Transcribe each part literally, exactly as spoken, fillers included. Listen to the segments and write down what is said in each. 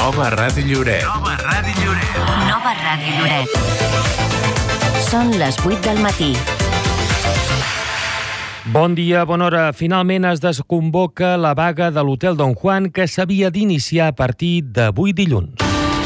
Nova Ràdio Lloret. Nova Ràdio Lloret. Nova Ràdio Lloret. Són les vuit del matí. Bon dia, bona hora. Finalment es desconvoca la vaga de l'Hotel Don Juan que s'havia d'iniciar a partir d'avui dilluns.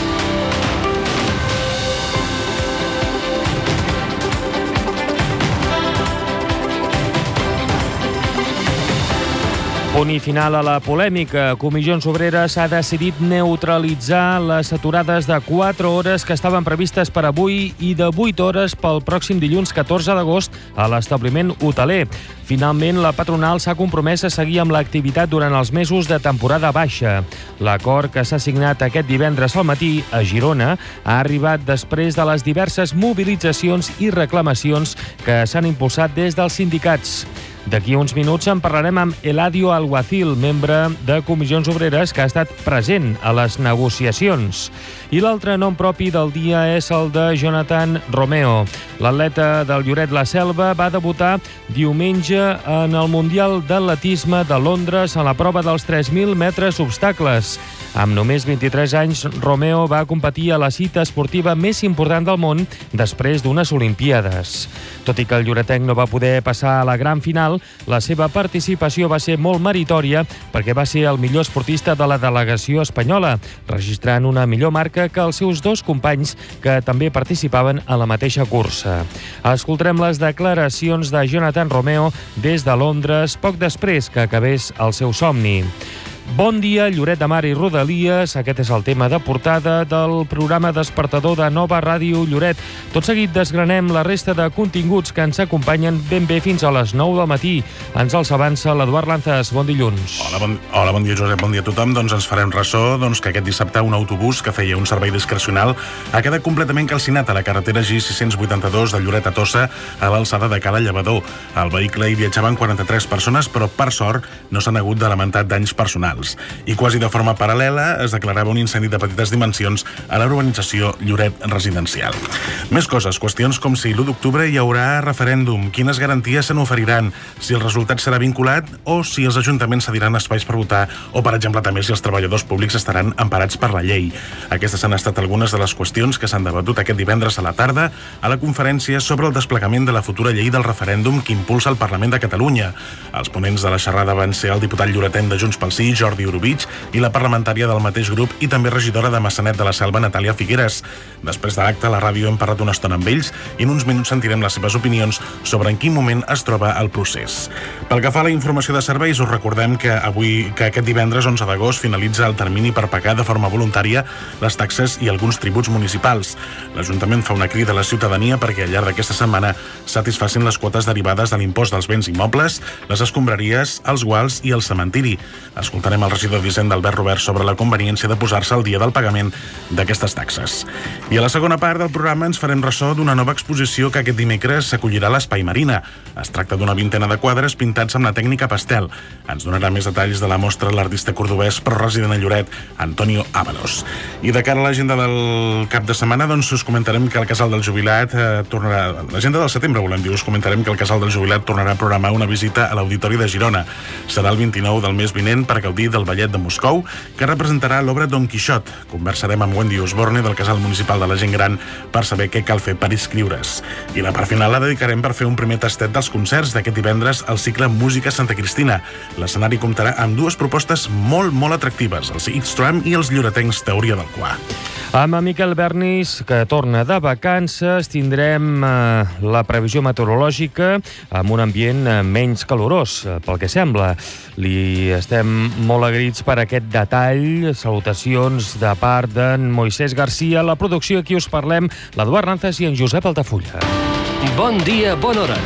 Punt i final a la polèmica. Comissions Obreres ha decidit neutralitzar les aturades de quatre hores que estaven previstes per avui i de vuit hores pel pròxim dilluns catorze d'agost a l'establiment hoteler. Finalment, la patronal s'ha compromès a seguir amb l'activitat durant els mesos de temporada baixa. L'acord que s'ha signat aquest divendres al matí a Girona ha arribat després de les diverses mobilitzacions i reclamacions que s'han impulsat des dels sindicats. D'aquí uns minuts en parlarem amb Eladio Alguacil, membre de Comissions Obreres que ha estat present a les negociacions. I l'altre nom propi del dia és el de Jonathan Romeo. L'atleta del Lloret La Selva va debutar diumenge en el Mundial d'Atletisme de Londres a la prova dels tres mil metres obstacles. Amb només vint-i-tres anys, Romeo va competir a la cita esportiva més important del món després d'unes Olimpíades. Tot i que el lloretenc no va poder passar a la gran final, la seva participació va ser molt meritòria perquè va ser el millor esportista de la delegació espanyola, registrant una millor marca que els seus dos companys que també participaven a la mateixa cursa. Escoltarem les declaracions de Jonathan Romeo des de Londres poc després que acabés el seu somni. Bon dia, Lloret de Mar i Rodalies. Aquest és el tema de portada del programa despertador de Nova Ràdio Lloret. Tot seguit desgranem la resta de continguts que ens acompanyen ben bé fins a les nou del matí. Ens els avança l'Eduard Lanzas. Bon dilluns. Hola, bon, hola, bon dia, Josep. Bon dia a tothom. Doncs ens farem ressò doncs, que aquest dissabte un autobús que feia un servei discrecional ha quedat completament calcinat a la carretera G sis vuitanta-dos de Lloret a Tossa a l'alçada de Cala Llevador. Al vehicle hi viatjaven quaranta-tres persones, però per sort no s'han hagut de lamentar danys personals. I quasi de forma paral·lela es declarava un incendi de petites dimensions a la urbanització Lloret Residencial. Més coses, qüestions com si l'u d'octubre hi haurà referèndum, quines garanties se n'oferiran, si el resultat serà vinculat o si els ajuntaments cediran espais per votar o, per exemple, també si els treballadors públics estaran emparats per la llei. Aquestes han estat algunes de les qüestions que s'han debatut aquest divendres a la tarda a la conferència sobre el desplegament de la futura llei del referèndum que impulsa el Parlament de Catalunya. Els ponents de la xerrada van ser el diputat lloretenc de Junts pel Sí, Jordi Orobitg, i la parlamentària del mateix grup i també regidora de Maçanet de la Selva, Natàlia Figueres. Després de l'acte, a la ràdio hem parlat una estona amb ells i en uns minuts sentirem les seves opinions sobre en quin moment es troba el procés. Pel que fa a la informació de serveis, us recordem que avui que aquest divendres onze d'agost finalitza el termini per pagar de forma voluntària les taxes i alguns tributs municipals. L'Ajuntament fa una crida a la ciutadania perquè al llarg d'aquesta setmana satisfacin les quotes derivades de l'impost dels béns immobles, les escombraries, els guals i el cementiri. Escoltarem el regidor d'Hisenda, Albert Robert, sobre la conveniència de posar-se al dia del pagament d'aquestes taxes. I a la segona part del programa ens farem ressò d'una nova exposició que aquest dimecres s'acollirà a l'Espai Marina. Es tracta d'una vintena de quadres pintats amb la tècnica pastel. Ens donarà més detalls de la mostra l'artista cordobès però resident a Lloret, Antonio Ábalos. I de cara a l'agenda del cap de setmana, doncs us comentarem que el Casal del Jubilat eh, tornarà... L'agenda del setembre, volem dir, us comentarem que el Casal del Jubilat tornarà a programar una visita a l'Auditori de Girona. Serà el vint-i-nou del mes vinent per gaudir del ballet de Moscou, que representarà l'obra Don Quixot. Conversarem amb Wendy Osborne del Casal Municipal de la Gent Gran per saber què cal fer per inscriure's. I la part final la dedicarem per fer un primer tastet dels concerts d'aquest divendres al cicle Música Santa Cristina. L'escenari comptarà amb dues propostes molt, molt atractives, els It's Tram i els lloretencs Teoria del Qua. Amb en Miquel Bernis, que torna de vacances, tindrem eh, la previsió meteorològica amb un ambient eh, menys calorós, eh, pel que sembla. Li estem molt agraïts per aquest detall. Salutacions de part d'en Moisés Garcia. La producció, aquí us parlem, l'Eduard Lanzas i en Josep Altafulla. Bon dia, bona hora.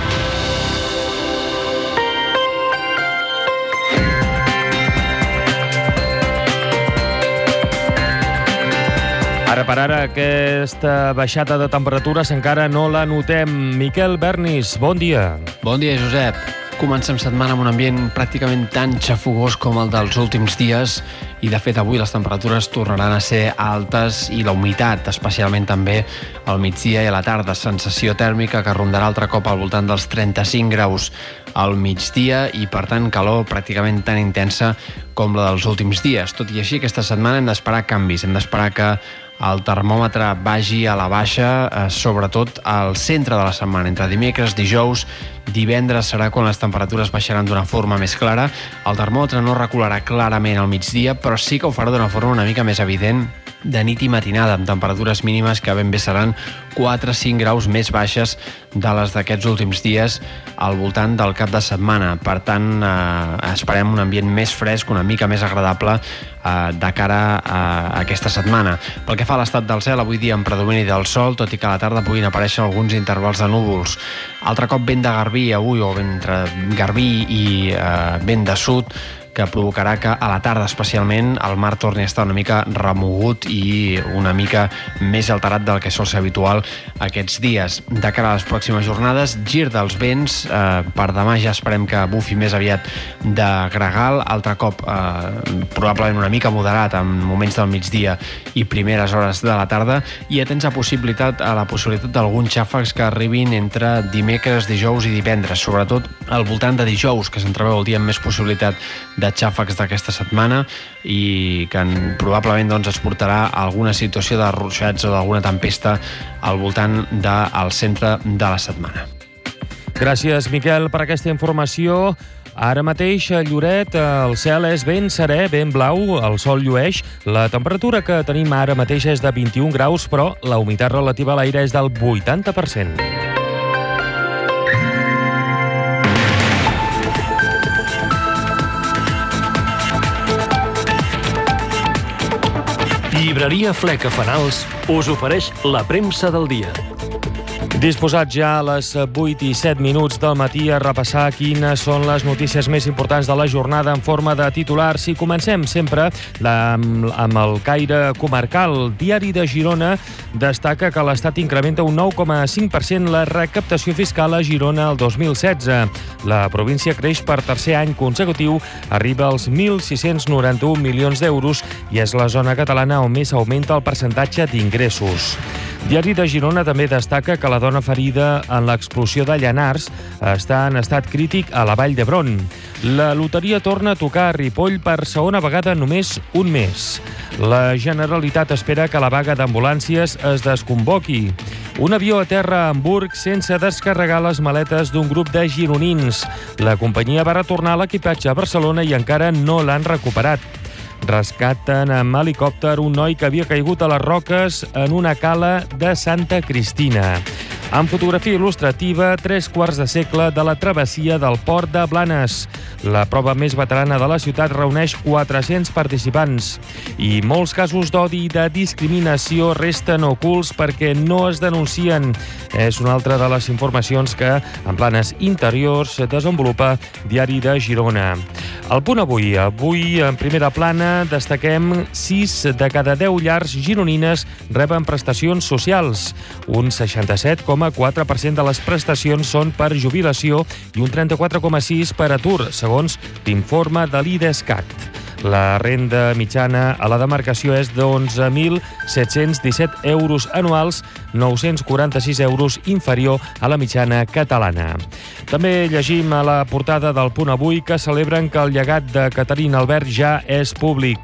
Ara per ara, aquesta baixada de temperatures encara no la notem. Miquel Bernis, bon dia. Bon dia, Josep. Comencem setmana amb un ambient pràcticament tan xafogós com el dels últims dies i, de fet, avui les temperatures tornaran a ser altes i la humitat, especialment també al migdia i a la tarda. Sensació tèrmica que rondarà altre cop al voltant dels trenta-cinc graus al migdia i, per tant, calor pràcticament tan intensa com la dels últims dies. Tot i així, aquesta setmana hem d'esperar canvis, hem d'esperar que el termòmetre vagi a la baixa, eh, sobretot al centre de la setmana. Entre dimecres, dijous, divendres serà quan les temperatures baixaran d'una forma més clara. El termòmetre no recularà clarament al migdia, però sí que ho farà d'una forma una mica més evident de nit i matinada, amb temperatures mínimes que ben bé seran quatre a cinc graus més baixes de les d'aquests últims dies al voltant del cap de setmana. Per tant, eh, esperem un ambient més fresc, una mica més agradable eh, de cara a aquesta setmana. Pel que fa a l'estat del cel, avui dia en predomini del sol, tot i que a la tarda puguin aparèixer alguns intervals de núvols. Altre cop vent de garbí avui, o entre garbí i eh, vent de sud, que provocarà que a la tarda especialment el mar torni a estar una mica remogut i una mica més alterat del que sol ser habitual aquests dies. De cara a les pròximes jornades, gir dels vents. Eh, per demà ja esperem que bufi més aviat de gregal, altre cop eh, probablement una mica moderat en moments del migdia i primeres hores de la tarda, i atents a, possibilitat, a la possibilitat d'alguns xàfecs que arribin entre dimecres, dijous i divendres, sobretot al voltant de dijous, que s'entreveu el dia amb més possibilitat de de xàfecs d'aquesta setmana i que probablement doncs, es portarà a alguna situació de ruixats o d'alguna tempesta al voltant del centre de la setmana. Gràcies, Miquel, per aquesta informació. Ara mateix a Lloret el cel és ben serè, ben blau, el sol llueix. La temperatura que tenim ara mateix és de vint-i-un graus, però la humitat relativa a l'aire és del vuitanta per cent. Llibreria Fleca Fanals us ofereix la premsa del dia. Disposats ja a les vuit i set minuts del matí a repassar quines són les notícies més importants de la jornada en forma de titulars. I comencem sempre amb el caire comarcal. Diari de Girona destaca que l'Estat incrementa un nou coma cinc per cent la recaptació fiscal a Girona el dos mil setze. La província creix per tercer any consecutiu, arriba als mil sis-cents noranta-un milions d'euros i és la zona catalana on més augmenta el percentatge d'ingressos. Diari de Girona també destaca que la dona ferida en l'explosió de Llanars està en estat crític a la Vall d'Hebron. La loteria torna a tocar a Ripoll per segona vegada en només un mes. La Generalitat espera que la vaga d'ambulàncies es desconvoqui. Un avió aterra a Hamburg sense descarregar les maletes d'un grup de gironins. La companyia va retornar l'equipatge a Barcelona i encara no l'han recuperat. Rescaten amb helicòpter un noi que havia caigut a les roques en una cala de Santa Cristina. En fotografia il·lustrativa, tres quarts de segle de la travessia del port de Blanes. La prova més veterana de la ciutat reuneix quatre-cents participants. I molts casos d'odi i de discriminació resten ocults perquè no es denuncien. És una altra de les informacions que en planes interiors desenvolupa Diari de Girona. El punt avui. Avui, en primera plana, destaquem sis de cada deu llars gironines reben prestacions socials. Un seixanta-set coma quatre per cent de les prestacions són per jubilació i un trenta-quatre coma sis per per atur, segons l'informe de l'IDESCAT. La renda mitjana a la demarcació és d'onze mil set-cents disset euros anuals, nou-cents quaranta-sis euros inferior a la mitjana catalana. També llegim a la portada del Punt Avui que celebren que el llegat de Caterina Albert ja és públic.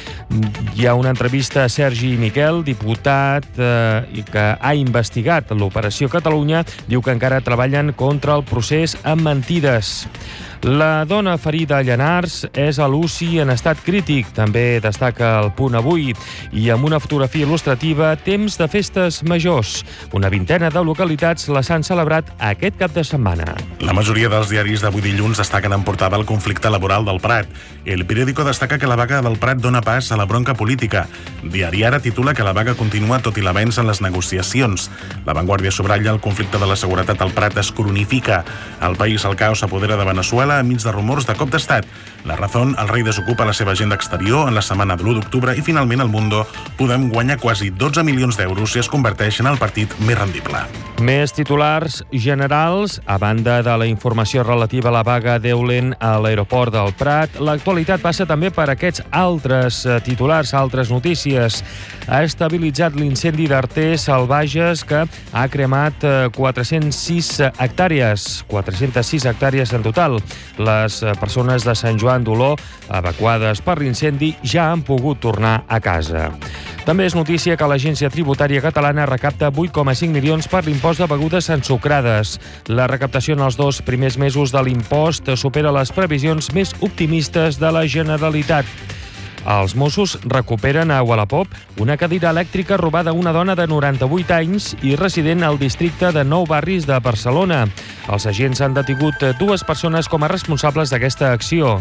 Hi ha una entrevista a Sergi Miquel, diputat eh, que ha investigat l'Operació Catalunya. Diu que encara treballen contra el procés amb mentides. La dona ferida a Llanars és a l'U C I en estat crític, també destaca el Punt Avui, i amb una fotografia il·lustrativa, temps de festes majors. Una vintena de localitats les han celebrat aquest cap de setmana. La majoria dels diaris d'avui dilluns destaquen en portada el conflicte laboral del Prat. El Periódico destaca que la vaga del Prat dona pas a la bronca política. Diari Ara titula que la vaga continua tot i l'avenç en les negociacions. La Vanguardia subratlla el conflicte de la seguretat al Prat es cronifica. Al País el caos s'apodera de Veneçuela català enmig de rumors de cop d'estat. La Razón, el rei desocupa la seva agenda exterior en la setmana de l'u d'octubre i finalment el Mundo podem guanyar quasi dotze milions d'euros si es converteix en el partit més rendible. Més titulars generals. A banda de la informació relativa a la vaga d'Eulen a l'aeroport del Prat, l'actualitat passa també per aquests altres titulars, altres notícies. Ha estabilitzat l'incendi d'Artés al Bages que ha cremat quatre-cents sis hectàrees, quatre-centes sis hectàrees en total. Les persones de Sant Joan d'Oló, evacuades per l'incendi, ja han pogut tornar a casa. També és notícia que l'Agència Tributària Catalana recapta vuit coma cinc milions per l'impost de begudes ensucrades. La recaptació en els dos primers mesos de l'impost supera les previsions més optimistes de la Generalitat. Els Mossos recuperen a Wallapop una cadira elèctrica robada a una dona de noranta-vuit anys i resident al districte de Nou Barris de Barcelona. Els agents han detingut dues persones com a responsables d'aquesta acció.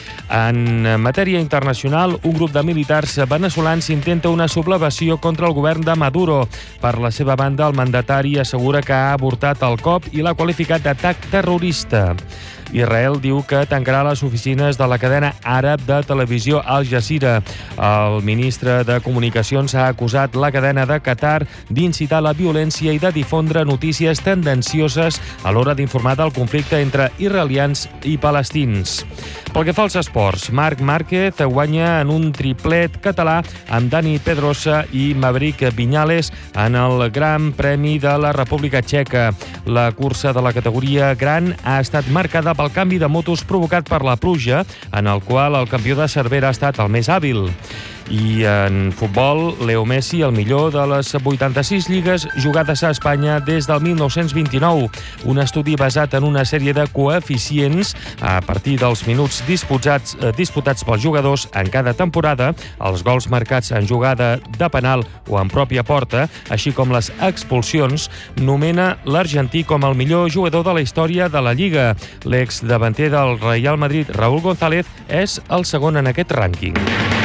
En matèria internacional, un grup de militars veneçolans intenta una sublevació contra el govern de Maduro. Per la seva banda, el mandatari assegura que ha avortat el cop i l'ha qualificat d'atac terrorista. Israel diu que tancarà les oficines de la cadena àrab de televisió Al Jazeera. El ministre de Comunicacions ha acusat la cadena de Qatar d'incitar la violència i de difondre notícies tendencioses a l'hora d'informar del conflicte entre israelians i palestins. Pel que fa als esports, Marc Márquez guanya en un triplet català amb Dani Pedrosa i Maverick Viñales en el Gran Premi de la República Txeca. La cursa de la categoria gran ha estat marcada pel canvi de motos provocat per la pluja, en el qual el campió de Cervera ha estat el més hàbil. I en futbol, Leo Messi, el millor de les vuitanta-sis lligues jugades a Espanya des del mil nou-cents vint-i-nou. Un estudi basat en una sèrie de coeficients a partir dels minuts disputats, eh, disputats pels jugadors en cada temporada, els gols marcats en jugada de penal o en pròpia porta, així com les expulsions, nomena l'argentí com el millor jugador de la història de la Lliga. L'exdavanter del Real Madrid, Raúl González, és el segon en aquest rànquing.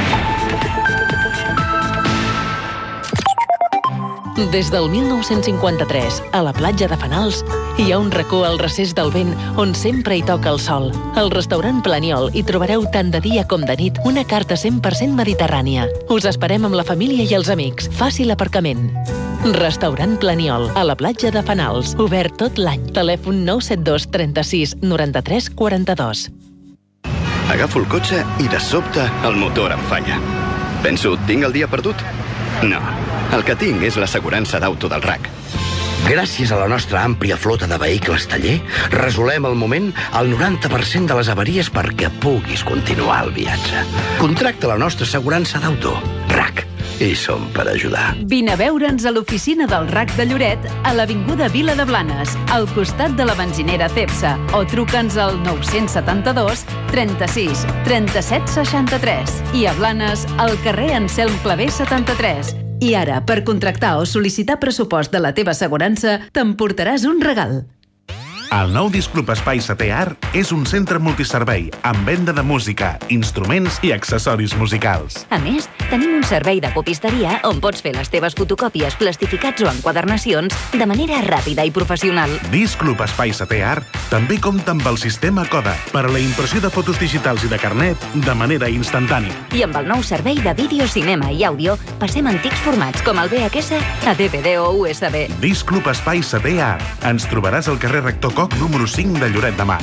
Des del mil nou-cents cinquanta-tres, a la platja de Fanals, hi ha un racó al recés del vent on sempre hi toca el sol. Al restaurant Planiol hi trobareu tant de dia com de nit una carta cent per cent mediterrània. Us esperem amb la família i els amics. Fàcil aparcament. Restaurant Planiol, a la platja de Fanals. Obert tot l'any. Telèfon nou set dos trenta-sis noranta-tres quaranta-dos. Agafo el cotxe i de sobte el motor em falla. Penso, tinc el dia perdut? No. El que tinc és l'assegurança d'auto del R A C. Gràcies a la nostra àmplia flota de vehicles taller, resolem al moment el noranta per cent de les avaries perquè puguis continuar el viatge. Contracta la nostra assegurança d'auto, R A C. I som per ajudar. Vine a veure'ns a l'oficina del R A C de Lloret, a l'Avinguda Vila de Blanes, al costat de la benzinera Cepsa, o truca'ns al nou setanta-dos trenta-sis trenta-set seixanta-tres i a Blanes, al carrer Anselm Clavé setanta-tres. I ara, per contractar o sol·licitar pressupost de la teva assegurança, t'emportaràs un regal. El nou Disclub Espai Setè Art és un centre multiservei amb venda de música, instruments i accessoris musicals. A més, tenim un servei de copisteria on pots fer les teves fotocòpies, plastificats o enquadernacions de manera ràpida i professional. Disclub Espai Setè Art també compta amb el sistema Coda per a la impressió de fotos digitals i de carnet de manera instantània. I amb el nou servei de vídeo, cinema i àudio passem antics formats com el V H S a D V D o U S B. Disclub Espai Setè Art. Ens trobaràs al carrer Rector Coc número cinc de Lloret de Mar.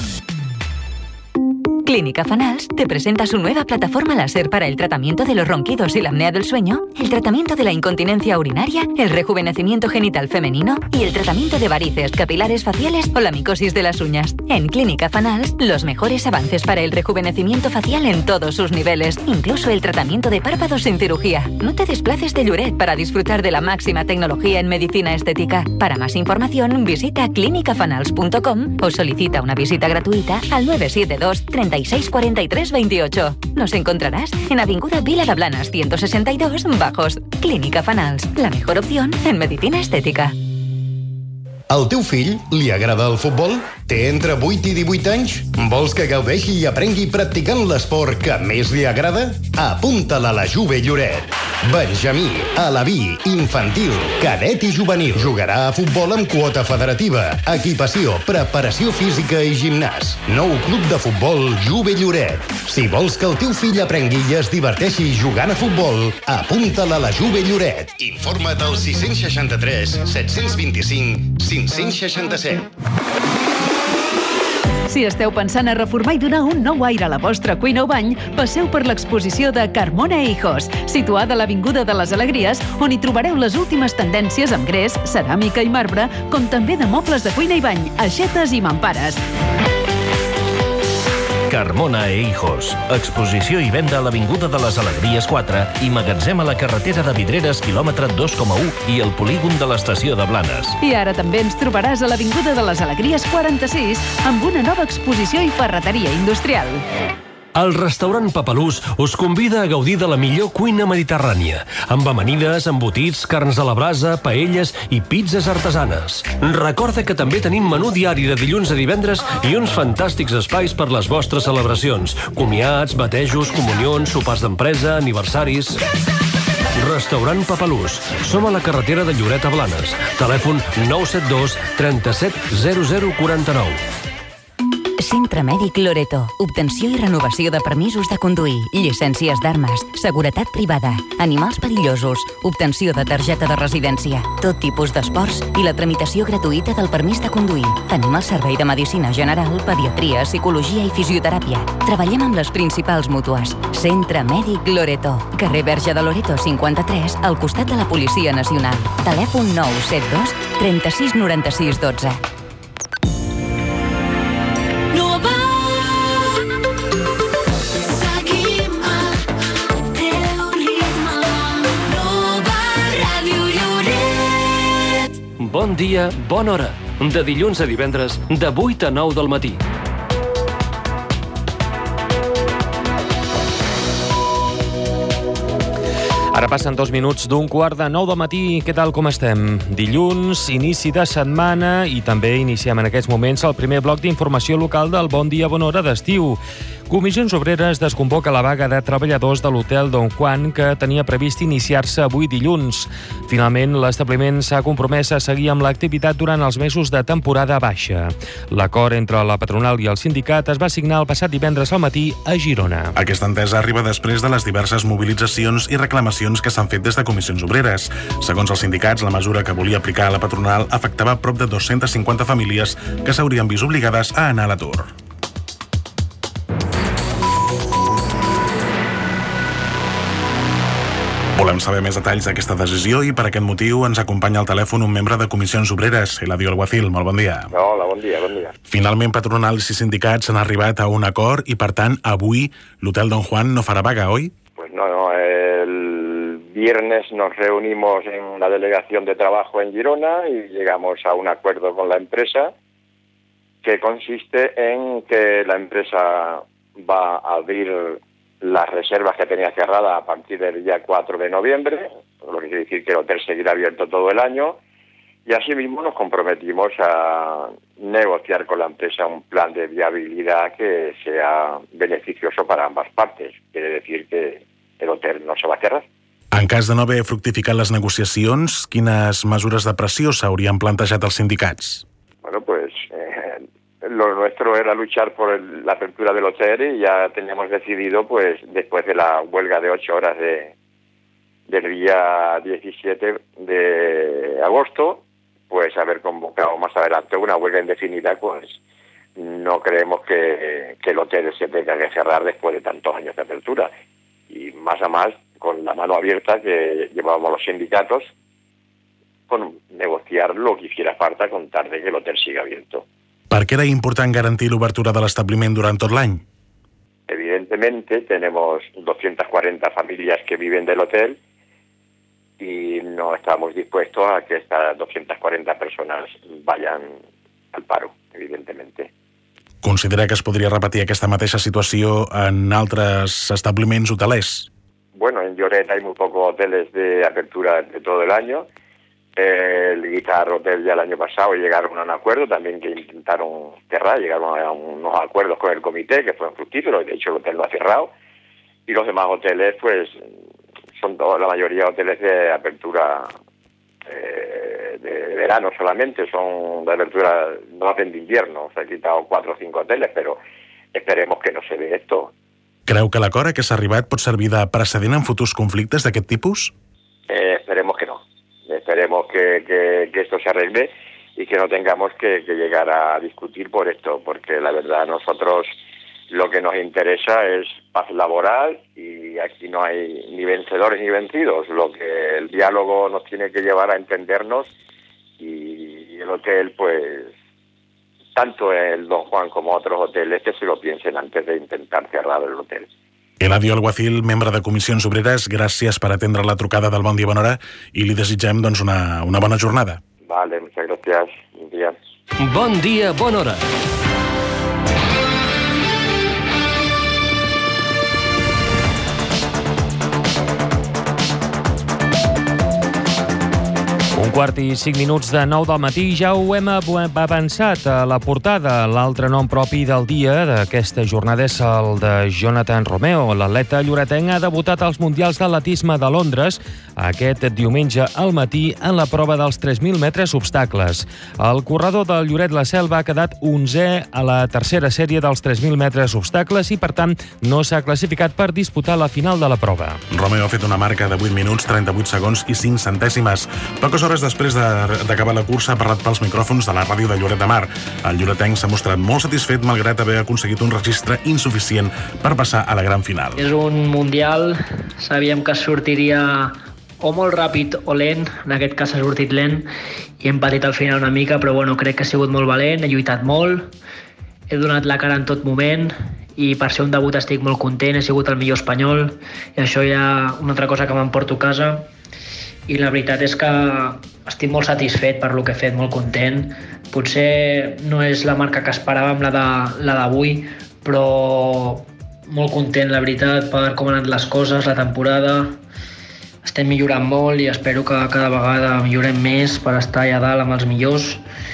Clínica Fanals te presenta su nueva plataforma láser para el tratamiento de los ronquidos y la apnea del sueño, el tratamiento de la incontinencia urinaria, el rejuvenecimiento genital femenino y el tratamiento de varices, capilares faciales o la micosis de las uñas. En Clínica Fanals, los mejores avances para el rejuvenecimiento facial en todos sus niveles, incluso el tratamiento de párpados sin cirugía. No te desplaces de Lloret para disfrutar de la máxima tecnología en medicina estética. Para más información, visita clínica fanals punto com o solicita una visita gratuita al nueve siete dos treinta y seis cuarenta y tres veintiocho. Nos encontrarás en Avinguda Vila de Blanes ciento sesenta y dos Bajos. Clínica Fanals, la mejor opción en medicina estética. Al teu fill li agrada el futbol? Té entre vuit i divuit anys? Vols que gaudeixi i aprengui practicant l'esport que més li agrada? Apunta-la a la Juve Lloret. Benjamí, alaví, infantil, cadet i juvenil. Jugarà a futbol amb quota federativa, equipació, preparació física i gimnàs. Nou club de futbol Juve Lloret. Si vols que el teu fill aprengui i es diverteixi jugant a futbol, apunta-la a la Juve Lloret. Informa't al sis seixanta-tres, set-cents vint-i-cinc, cinc-cents seixanta-set. Si esteu pensant a reformar i donar un nou aire a la vostra cuina o bany, passeu per l'exposició de Carmona e Hijos, situada a l'Avinguda de les Alegries, on hi trobareu les últimes tendències amb gres, ceràmica i marbre, com també de mobles de cuina i bany, aixetes i mampares. Carmona e Hijos. Exposició i venda a l'Avinguda de les Alegries quatre i magatzem a la carretera de Vidreres, quilòmetre dos coma u i el polígon de l'estació de Blanes. I ara també ens trobaràs a l'Avinguda de les Alegries quaranta-sis amb una nova exposició i ferreteria industrial. El restaurant Papalús us convida a gaudir de la millor cuina mediterrània, amb amanides, embotits, carns a la brasa, paelles i pizzas artesanes. Recorda que també tenim menú diari de dilluns a divendres i uns fantàstics espais per les vostres celebracions, comiats, batejos, comunions, sopars d'empresa, aniversaris... Restaurant Papalús. Som a la carretera de Lloret a Blanes. Telèfon nou set dos, trenta-set, zero zero, quaranta-nou. Centre Mèdic Loreto. Obtenció i renovació de permisos de conduir, llicències d'armes, seguretat privada, animals perillosos, obtenció de targeta de residència, tot tipus d'esports i la tramitació gratuïta del permís de conduir. Tenim el servei de medicina general, pediatria, psicologia i fisioteràpia. Treballem amb les principals mútues. Centre Mèdic Loreto. Carrer Verge de Loreto cinquanta-tres, al costat de la Policia Nacional. Telèfon nou set dos, trenta-sis, noranta-sis, dotze. Bon dia, bona hora. De dilluns a divendres, de vuit a nou del matí. Ara passen dos minuts d'un quart de nou del matí. Què tal, com estem? Dilluns, inici de setmana i també iniciem en aquests moments el primer bloc d'informació local del Bon Dia, Bona Hora d'estiu. Comissions Obreres desconvoca la vaga de treballadors de l'hotel Don Juan que tenia previst iniciar-se avui dilluns. Finalment, l'establiment s'ha compromès a seguir amb l'activitat durant els mesos de temporada baixa. L'acord entre la patronal i el sindicat es va signar el passat divendres al matí a Girona. Aquesta entesa arriba després de les diverses mobilitzacions i reclamacions que s'han fet des de Comissions Obreres. Segons els sindicats, la mesura que volia aplicar la patronal afectava prop de dos-centes cinquanta famílies que s'haurien vist obligades a anar a l'atur. Volem saber més detalls d'aquesta decisió i per aquest motiu ens acompanya al telèfon un membre de Comissions Obreres, Eladio Alguacil. Molt bon dia. Hola, bon dia, bon dia. Finalment, patronals i sindicats han arribat a un acord i, per tant, avui l'hotel Don Juan no farà vaga, oi? Pues no, no. El viernes nos reunimos en la delegación de trabajo en Girona y llegamos a un acuerdo con la empresa que consiste en que la empresa va a abrir las reservas que tenía cerradas a partir del día cuatro de noviembre, lo que quiere decir que el hotel seguirá abierto todo el año, y asimismo nos comprometimos a negociar con la empresa un plan de viabilidad que sea beneficioso para ambas partes. Quiere decir que el hotel no se va a cerrar. En cas de no haver fructificat les negociacions, quines mesures de pressió s'haurien plantejat els sindicats? Bueno, pues eh, lo nuestro era luchar por el, la apertura del hotel y ya teníamos decidido, pues después de la huelga de ocho horas de, del día diecisiete de agosto, pues haber convocado más adelante una huelga indefinida, pues no creemos que, que el hotel se tenga que cerrar después de tantos años de apertura. Y más a más, con la mano abierta que llevábamos los sindicatos, con negociar lo que hiciera falta con tal de que el hotel siga abierto. Per què era important garantir l'obertura de l'establiment durant tot l'any? Evidentemente tenemos doscientas cuarenta familias que viven del hotel y no estamos dispuestos a que estas doscientas cuarenta personas vayan al paro, evidentemente. Considera que es podria repetir aquesta mateixa situació en altres establiments hotelers? Bueno, en Lloret hay muy pocos hoteles de apertura de todo el año, Eh, el Guitar Hotel ya el año pasado llegaron a un acuerdo, también que intentaron cerrar, llegaron a unos acuerdos con el comité que fueron fructíferos, de hecho el hotel lo ha cerrado, y los demás hoteles pues son todos, la mayoría hoteles de apertura eh, de verano solamente, son de apertura, no hacen de invierno. Se han quitado cuatro o cinco hoteles, però esperemos que no se ve esto. Creu que l'acord a què s'ha arribat pot servir de precedent en futurs conflictes d'aquest tipus? Eh, esperemos que no. Esperemos que, que, que esto se arregle y que no tengamos que, que llegar a discutir por esto, porque la verdad a nosotros lo que nos interesa es paz laboral y aquí no hay ni vencedores ni vencidos. Lo que el diálogo nos tiene que llevar a entendernos y el hotel, pues, tanto el Don Juan como otros hoteles, que se lo piensen antes de intentar cerrar el hotel. Eladio Alguacil, membre de Comissions Obreres, gràcies per atendre la trucada del Bon Dia Bona Hora i li desitgem doncs, una, una bona jornada. Vale, muchas gracias. Buen día. Bon Dia Bona Hora. Un quart i cinc minuts de nou del matí, ja ho hem avançat a la portada. L'altre nom propi del dia d'aquesta jornada és el de Jonathan Romeo. L'atleta lloretenc ha debutat als Mundials d'Atletisme de Londres aquest diumenge al matí en la prova dels tres mil metres obstacles. El corredor del Lloret La Selva ha quedat onzè a la tercera sèrie dels tres mil metres obstacles i, per tant, no s'ha classificat per disputar la final de la prova. Romeo ha fet una marca de vuit minuts, trenta-vuit segons i cinc centèsimes. Poques hores després d'acabar la cursa ha parlat pels micròfons de la ràdio de Lloret de Mar. El lloretenc s'ha mostrat molt satisfet malgrat haver aconseguit un registre insuficient per passar a la gran final. És un mundial, sabíem que sortiria o molt ràpid o lent, en aquest cas ha sortit lent i hem patit al final una mica, però bueno, crec que ha sigut molt valent, he lluitat molt, he donat la cara en tot moment i per ser un debut estic molt content, he sigut el millor espanyol i això ja una altra cosa que m'emporto a casa. I la veritat és que estic molt satisfet per lo que he fet, molt content. Potser no és la marca que esperàvem, la de la d'avui, però molt content, la veritat, per com han anat les coses, la temporada. Estem millorant molt i espero que cada vegada millorem més per estar allà dalt amb els millors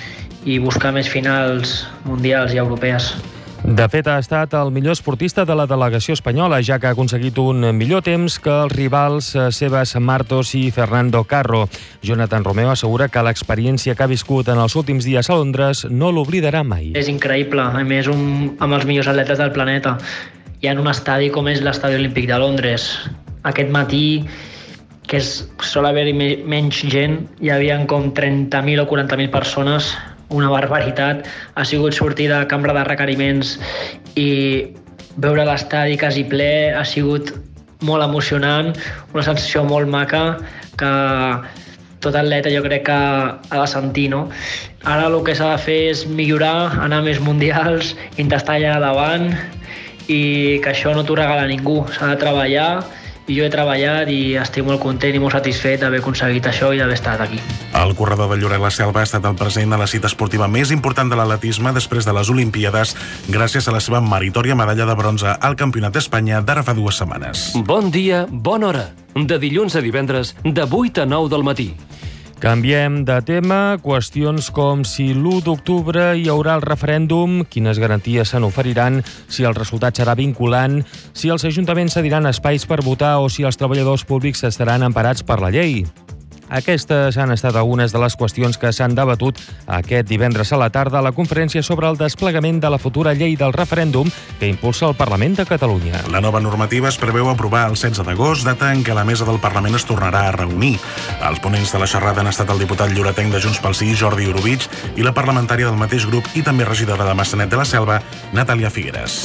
i buscar més finals mundials i europees. De fet, ha estat el millor esportista de la delegació espanyola, ja que ha aconseguit un millor temps que els rivals Sebas Martos i Fernando Carro. Jonathan Romeo assegura que l'experiència que ha viscut en els últims dies a Londres no l'oblidarà mai. És increïble, a més, un, amb els millors atletes del planeta. Hi ha un estadi com és l'Estadi Olímpic de Londres. Aquest matí, que és, sol haver-hi menys gent, hi havia com trenta mil o quaranta mil persones, una barbaritat. Ha sigut sortir de cambra de requeriments i veure l'estadi quasi ple, ha sigut molt emocionant, una sensació molt maca que tot atleta jo crec que ha de sentir, no? Ara el que s'ha de fer és millorar, anar a més mundials, intentar allà davant i que això no t'ho regala ningú, s'ha de treballar. I jo he treballat i estic molt content i molt satisfet d'haver aconseguit això i d'haver estat aquí. El corredor de Lloret La Selva ha estat el present a la cita esportiva més important de l'atletisme després de les Olimpíades gràcies a la seva meritòria medalla de bronze al Campionat d'Espanya d'ara fa dues setmanes. Bon dia, bona hora. De dilluns a divendres, de vuit a nou del matí. Canviem de tema. Qüestions com si l'u d'octubre hi haurà el referèndum, quines garanties se n'oferiran, si el resultat serà vinculant, si els ajuntaments cediran espais per votar o si els treballadors públics estaran emparats per la llei. Aquestes han estat algunes de les qüestions que s'han debatut aquest divendres a la tarda a la conferència sobre el desplegament de la futura llei del referèndum que impulsa el Parlament de Catalunya. La nova normativa es preveu aprovar el setze d'agost, data en què la mesa del Parlament es tornarà a reunir. Els ponents de la xerrada han estat el diputat lloretenc de Junts pel Sí, Jordi Orobitg, i la parlamentària del mateix grup i també regidora de Maçanet de la Selva, Natàlia Figueres.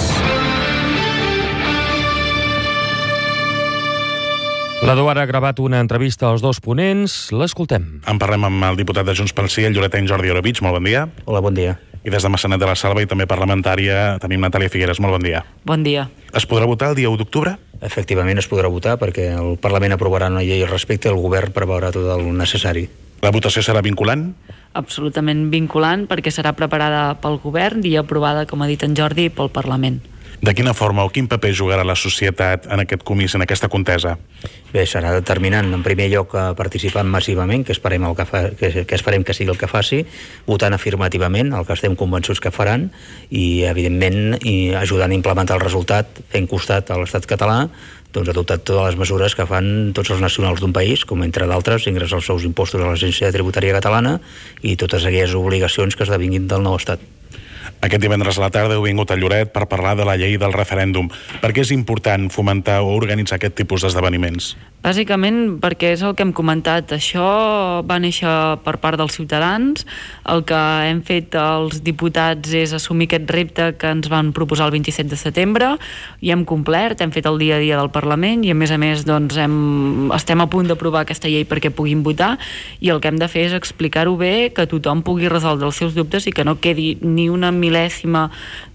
L'Eduard ha gravat una entrevista als dos ponents. L'escoltem. En parlem amb el diputat de Junts pel Sí, el lloretenc Jordi Orobitg. Molt bon dia. Hola, bon dia. I des de Maçanet de la Selva i també parlamentària tenim Natàlia Figueres. Molt bon dia. Bon dia. Es podrà votar el dia u d'octubre? Efectivament es podrà votar perquè el Parlament aprovarà una llei al respecte i el govern preveurà tot el necessari. La votació serà vinculant? Absolutament vinculant perquè serà preparada pel govern i aprovada, com ha dit en Jordi, pel Parlament. De quina forma o quin paper jugarà la societat en aquest comís, en aquesta contesa? Bé, serà determinant, en primer lloc, participant massivament, que esperem, el que, fa, que, que esperem que sigui el que faci, votant afirmativament, el que estem convençuts que faran, i, evidentment, i ajudant a implementar el resultat, fent costat a l'estat català, doncs ha adoptat totes les mesures que fan tots els nacionals d'un país, com entre d'altres ingressar els seus impostos a l'Agència Tributària Catalana i totes aquelles obligacions que esdevinguin del nou estat. Aquest divendres a la tarda heu vingut a Lloret per parlar de la llei del referèndum. Per què és important fomentar o organitzar aquest tipus d'esdeveniments? Bàsicament perquè és el que hem comentat. Això va néixer per part dels ciutadans. El que hem fet els diputats és assumir aquest repte que ens van proposar el vint-i-set de setembre i hem complert, hem fet el dia a dia del Parlament i a més a més doncs, hem, estem a punt d'aprovar aquesta llei perquè puguin votar i el que hem de fer és explicar-ho bé, que tothom pugui resoldre els seus dubtes i que no quedi ni una mil·lèsima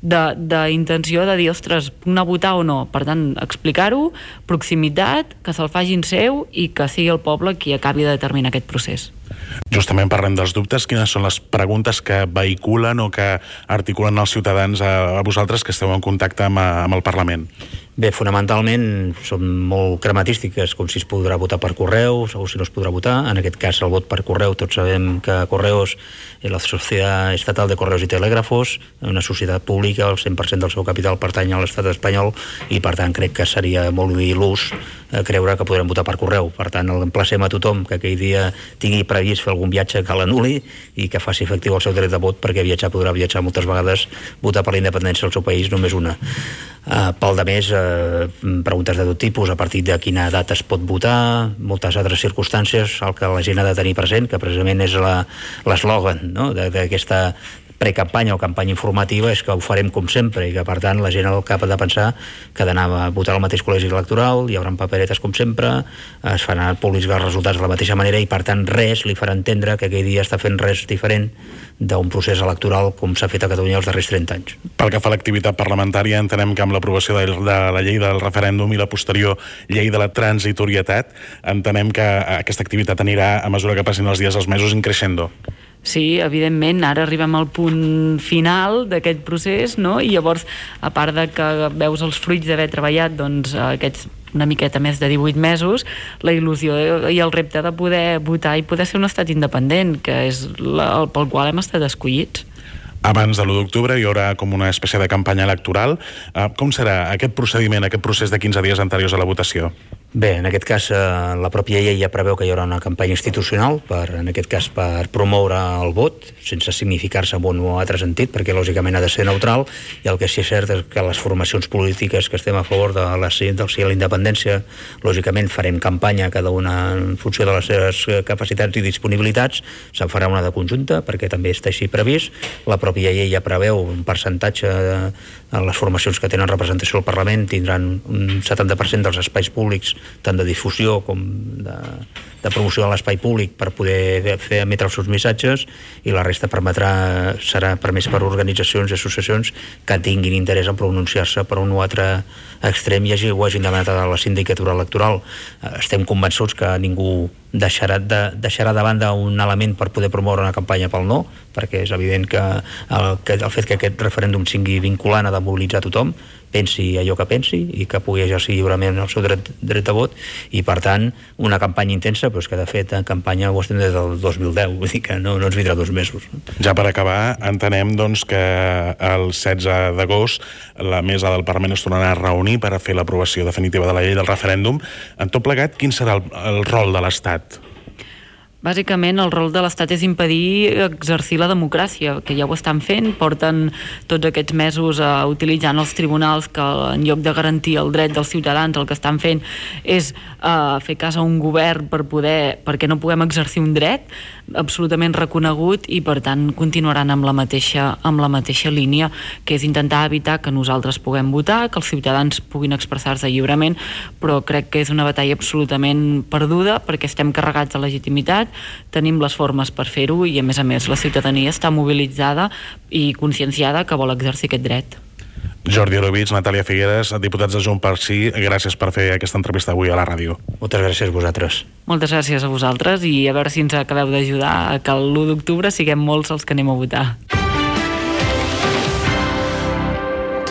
d'intenció de, de dir, ostres, puc anar a votar o no. Per tant, explicar-ho, proximitat, que se'l facin seu i que sigui el poble qui acabi de determinar aquest procés. Justament parlem dels dubtes. Quines són les preguntes que vehiculen o que articulen els ciutadans a, a vosaltres que esteu en contacte amb, amb el Parlament? Bé, fonamentalment són molt crematístiques, com si es podrà votar per correu o si no es podrà votar. En aquest cas, el vot per correu, tots sabem que Correos és la Societat Estatal de Correos i Telègrafos, una societat pública, el cent per cent del seu capital pertany a l'estat espanyol i, per tant, crec que seria molt il·lús creure que podrem votar per correu. Per tant, emplacem a tothom que aquell dia tingui previst fer algun viatge que l'anul·li i que faci efectiu el seu dret de vot, perquè viatjar podrà viatjar moltes vegades, votar per la independència del seu país, només una. Uh, pel de més, uh, preguntes de tot tipus, a partir de quina edat es pot votar, moltes altres circumstàncies, el que la gent ha de tenir present, que precisament és l'eslògan, no?, d'aquesta precampanya o campanya informativa, és que ho farem com sempre i que, per tant, la gent al cap ha de pensar que d'anar a votar al mateix col·legi electoral, hi haurà paperetes com sempre, es faran públics els resultats de la mateixa manera i, per tant, res li farà entendre que aquell dia està fent res diferent d'un procés electoral com s'ha fet a Catalunya els darrers trenta anys. Pel que fa a l'activitat parlamentària, entenem que amb l'aprovació de la llei del referèndum i la posterior llei de la transitorietat, entenem que aquesta activitat anirà, a mesura que passin els dies, els mesos, increixendo. Sí, evidentment, ara arribem al punt final d'aquest procés, no? I llavors, a part de que veus els fruits d'haver treballat doncs, aquests una miqueta més de divuit mesos, la il·lusió i el repte de poder votar i poder ser un estat independent, que és la, el pel qual hem estat escollits. Abans de l'u d'octubre hi haurà com una espècie de campanya electoral. Com serà aquest procediment, aquest procés de quinze dies anteriors a la votació? Bé, en aquest cas, eh, la pròpia llei ja preveu que hi haurà una campanya institucional, per, en aquest cas per promoure el vot, sense significar-se en un o altre sentit, perquè lògicament ha de ser neutral, i el que sí és cert és que les formacions polítiques que estem a favor de la, del sí a la independència, lògicament farem campanya cada una en funció de les seves capacitats i disponibilitats, se'n farà una de conjunta, perquè també està així previst. La pròpia llei ja preveu un percentatge de, de les formacions que tenen representació al Parlament, tindran un setanta per cent dels espais públics tant de difusió com de, de promoció de l'espai públic per poder fer emetre els seus missatges, i la resta permetrà, serà permès per organitzacions i associacions que tinguin interès en pronunciar-se per un o altre extrem i hagi, ho hagin demanat a la sindicatura electoral. Estem convençuts que ningú deixarà de, deixarà de banda un element per poder promoure una campanya pel no, perquè és evident que el, que el fet que aquest referèndum sigui vinculant ha de mobilitzar tothom, pensi allò que pensi i que pugui exercir lliurement el seu dret, dret de vot, i per tant una campanya intensa, però és que de fet en campanya ho estem des del dos mil deu, vull dir que no, no ens vindrà dos mesos. Ja per acabar, entenem doncs que el setze d'agost la mesa del Parlament es tornarà a reunir per a fer l'aprovació definitiva de la llei del referèndum. En tot plegat, quin serà el, el rol de l'Estat? Bàsicament, el rol de l'Estat és impedir exercir la democràcia, que ja ho estan fent, porten tots aquests mesos uh, utilitzant els tribunals que en lloc de garantir el dret dels ciutadans el que estan fent és uh, fer cas a un govern per poder, perquè no puguem exercir un dret absolutament reconegut, i per tant continuaran amb la mateixa, amb la mateixa línia, que és intentar evitar que nosaltres puguem votar, que els ciutadans puguin expressar-se lliurement, però crec que és una batalla absolutament perduda perquè estem carregats de legitimitat, tenim les formes per fer-ho i a més a més la ciutadania està mobilitzada i conscienciada que vol exercir aquest dret. Jordi Orobitg, Natàlia Figueres, diputats de Junts pel Sí, gràcies per fer aquesta entrevista avui a la ràdio. Moltes gràcies a vosaltres. Moltes gràcies a vosaltres, i a veure si ens acabeu d'ajudar a que l'u d'octubre siguem molts els que anem a votar.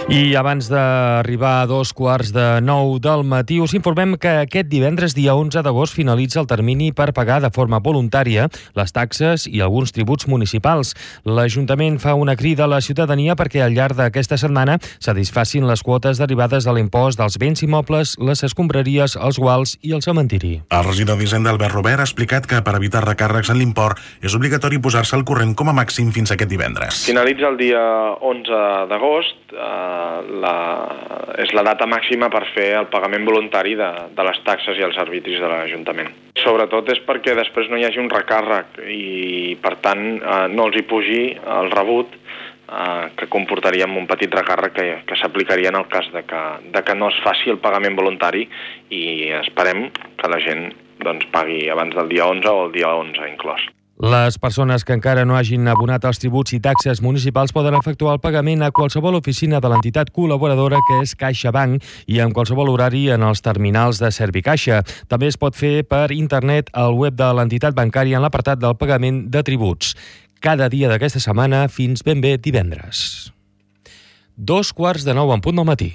I abans d'arribar a dos quarts de nou del matí, us informem que aquest divendres, dia onze d'agost, finalitza el termini per pagar de forma voluntària les taxes i alguns tributs municipals. L'Ajuntament fa una crida a la ciutadania perquè al llarg d'aquesta setmana satisfacin les quotes derivades de l'impost dels béns immobles, les escombraries, els guals i el cementiri. El regidor d'Hisenda, Albert Robert, ha explicat que per evitar recàrrecs en l'import és obligatori posar-se al corrent com a màxim fins aquest divendres. Finalitza el dia onze d'agost. Eh, La, és la data màxima per fer el pagament voluntari de, de les taxes i els arbitris de l'Ajuntament. Sobretot és perquè després no hi hagi un recàrrec i, per tant, eh, no els hi pugi el rebut eh, que comportaria un petit recàrrec que, que s'aplicaria en el cas de que, de que no es faci el pagament voluntari, i esperem que la gent doncs, pagui abans del dia onze o el dia onze inclòs. Les persones que encara no hagin abonat els tributs i taxes municipals poden efectuar el pagament a qualsevol oficina de l'entitat col·laboradora que és CaixaBank i en qualsevol horari en els terminals de Servicaixa. També es pot fer per internet al web de l'entitat bancària en l'apartat del pagament de tributs. Cada dia d'aquesta setmana fins ben bé divendres. Dos quarts de nou en punt del matí.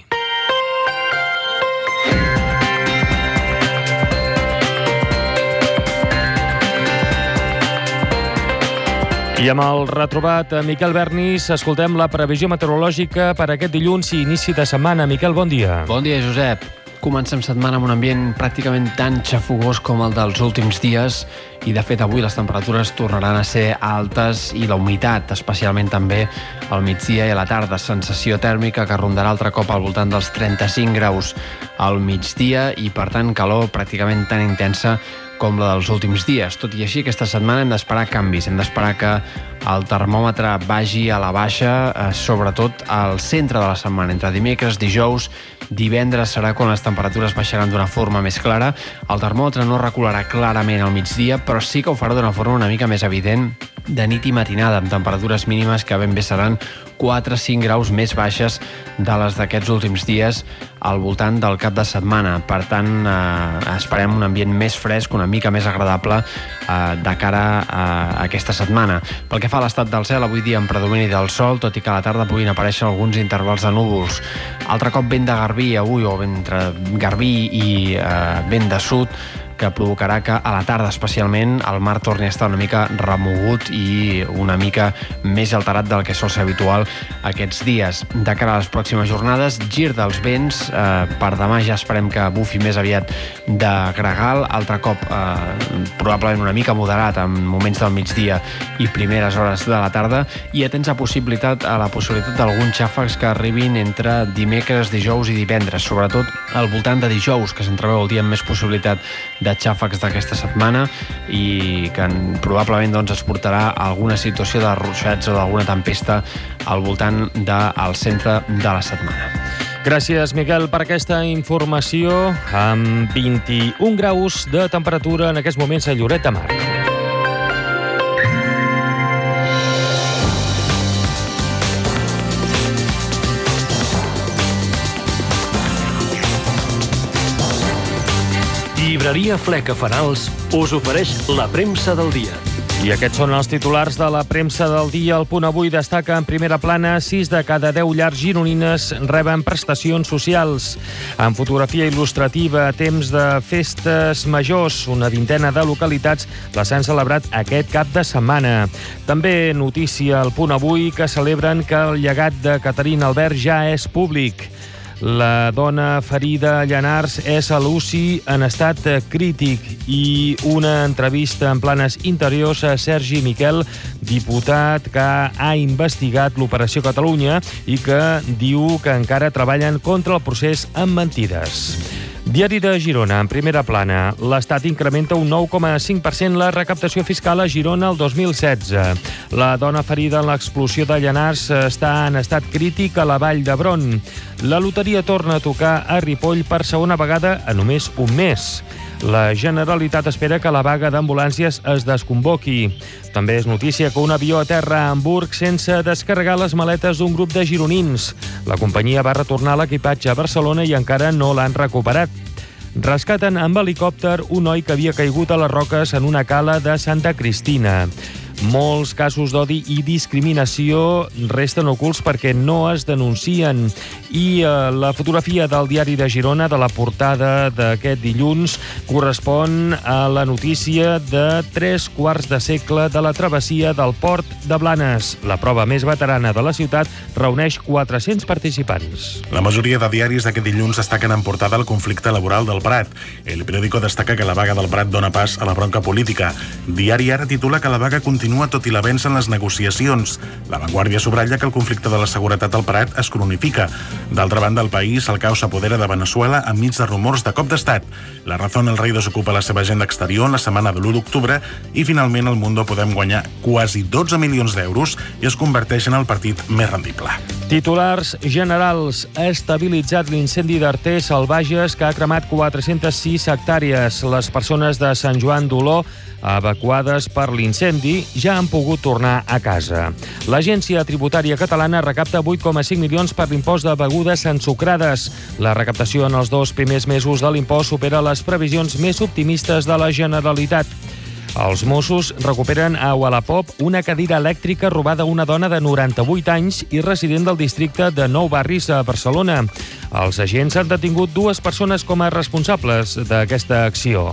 I amb el retrobat Miquel Bernis, escoltem la previsió meteorològica per aquest dilluns i inici de setmana. Miquel, bon dia. Bon dia, Josep. Comencem setmana amb un ambient pràcticament tan xafogós com el dels últims dies i, de fet, avui les temperatures tornaran a ser altes i la humitat, especialment també al migdia i a la tarda. Sensació tèrmica que rondarà altre cop al voltant dels trenta-cinc graus al migdia i, per tant, calor pràcticament tan intensa com la dels últims dies. Tot i així, aquesta setmana hem d'esperar canvis, hem d'esperar que el termòmetre vagi a la baixa, eh, sobretot al centre de la setmana. Entre dimecres, dijous, divendres serà quan les temperatures baixaran d'una forma més clara. El termòmetre no recularà clarament al migdia, però sí que ho farà d'una forma una mica més evident de nit i matinada, amb temperatures mínimes que ben bé seran quatre a cinc graus més baixes de les d'aquests últims dies al voltant del cap de setmana. Per tant, eh, esperem un ambient més fresc, una mica més agradable eh, de cara a aquesta setmana. Pel que fa a l'estat del cel, avui dia en predomini del sol, tot i que a la tarda puguin aparèixer alguns intervals de núvols. Altre cop vent de garbí avui, o entre garbí i eh, vent de sud, que provocarà que a la tarda especialment el mar torni a estar una mica remogut i una mica més alterat del que sol ser habitual aquests dies. De cara a les pròximes jornades, gir dels vents. Eh, per demà ja esperem que bufi més aviat de gregal, altre cop eh, probablement una mica moderat en moments del migdia i primeres hores de la tarda, i atents a possibilitat a la possibilitat d'alguns xàfecs que arribin entre dimecres, dijous i divendres, sobretot al voltant de dijous, que s'entreveu el dia amb més possibilitat de xàfecs d'aquesta setmana i que probablement doncs, es portarà a alguna situació de ruixats o d'alguna tempesta al voltant del centre de la setmana. Gràcies, Miquel, per aquesta informació. Amb vint-i-un graus de temperatura en aquests moments a Lloret de Mar. Llibreria Fleca Fanals us ofereix la premsa del dia. I aquests són els titulars de la premsa del dia. El Punt Avui destaca en primera plana sis de cada deu llars gironines reben prestacions socials. En fotografia il·lustrativa, temps de festes majors, una vintena de localitats les han celebrat aquest cap de setmana. També notícia al Punt Avui que celebren que el llegat de Caterina Albert ja és públic. La dona ferida a Llanars és a l'U C I en estat crític, i una entrevista en planes interiors a Sergi Miquel, diputat que ha investigat l'Operació Catalunya i que diu que encara treballen contra el procés amb mentides. Diari de Girona, en primera plana. L'Estat incrementa un nou coma cinc per cent la recaptació fiscal a Girona el dos mil setze. La dona ferida en l'explosió de Llanars està en estat crític a la Vall d'Hebron. La loteria torna a tocar a Ripoll per segona vegada en només un mes. La Generalitat espera que la vaga d'ambulàncies es desconvoqui. També és notícia que un avió aterra a Hamburg sense descarregar les maletes d'un grup de gironins. La companyia va retornar l'equipatge a Barcelona i encara no l'han recuperat. Rescaten amb helicòpter un noi que havia caigut a les roques en una cala de Santa Cristina. Molts casos d'odi i discriminació resten ocults perquè no es denuncien. I eh, la fotografia del Diari de Girona, de la portada d'aquest dilluns, correspon a la notícia de tres quarts de segle de la travessia del Port de Blanes. La prova més veterana de la ciutat reuneix quatre-cents participants. La majoria de diaris d'aquest dilluns destaquen en portada el conflicte laboral del Prat. El periòdico destaca que la vaga del Prat dona pas a la bronca política. Diari Ara titula que la vaga continua tot i l'avenç en les negociacions. La Vanguardia subratlla que el conflicte de la seguretat al Prat es cronifica. D'altra banda, el País, el caos s'apodera de Veneçuela enmig de rumors de cop d'estat. La Razón, el rei desocupa la seva agenda exterior en la setmana de l'u d'octubre i finalment el Mundo podem guanyar quasi dotze milions d'euros i es converteix en el partit més rendible. Titulars generals. Ha estabilitzat l'incendi d'Artés al Bages que ha cremat quatre-centes sis hectàrees. Les persones de Sant Joan d'Oló evacuades per l'incendi ja han pogut tornar a casa. L'Agència Tributària Catalana recapta vuit coma cinc milions per l'impost de begudes ensucrades. La recaptació en els dos primers mesos de l'impost supera les previsions més optimistes de la Generalitat. Els Mossos recuperen a Wallapop una cadira elèctrica robada a una dona de noranta-vuit anys i resident del districte de Nou Barris a Barcelona. Els agents han detingut dues persones com a responsables d'aquesta acció.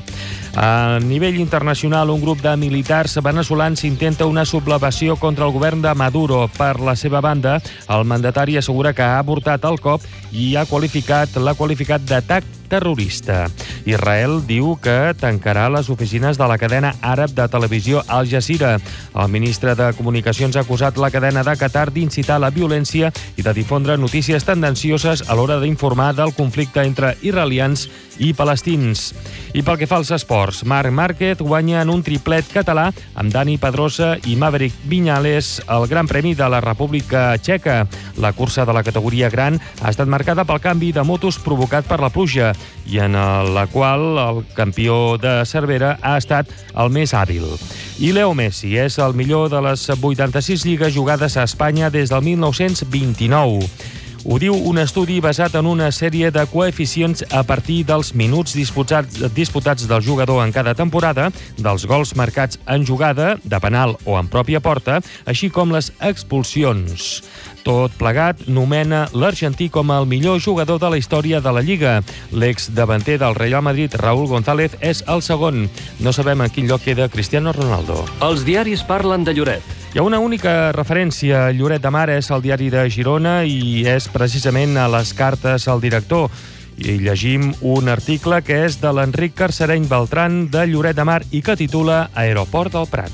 A nivell internacional, un grup de militars veneçolans intenta una sublevació contra el govern de Maduro. Per la seva banda, el mandatari assegura que ha avortat el cop i ha qualificat l'ha qualificat d'atac terrorista. Israel diu que tancarà les oficines de la cadena àrab de televisió Al Jazeera. El ministre de Comunicacions ha acusat la cadena de Qatar d'incitar la violència i de difondre notícies tendencioses a l'hora d'informar del conflicte entre israelians i palestins. I pel que fa als esports, Marc Márquez guanya en un triplet català amb Dani Pedrosa i Maverick Viñales el Gran Premi de la República Txeca. La cursa de la categoria gran ha estat marcada pel canvi de motos provocat per la pluja i en la qual el campió de Cervera ha estat el més hàbil. I Leo Messi és el millor de les vuitanta-sis lligues jugades a Espanya des del mil nou-cents vint-i-nou. Ho diu un estudi basat en una sèrie de coeficients a partir dels minuts disputats, disputats del jugador en cada temporada, dels gols marcats en jugada, de penal o en pròpia porta, així com les expulsions. Tot plegat nomena l'argentí com el millor jugador de la història de la Lliga. L'exdavanter del Real Madrid, Raúl González, és el segon. No sabem en quin lloc queda Cristiano Ronaldo. Els diaris parlen de Lloret. Hi ha una única referència. Lloret de Mar és el diari de Girona i és precisament a les cartes al director. I llegim un article que és de l'Enric Carcereny Beltran de Lloret de Mar i que titula Aeroport del Prat.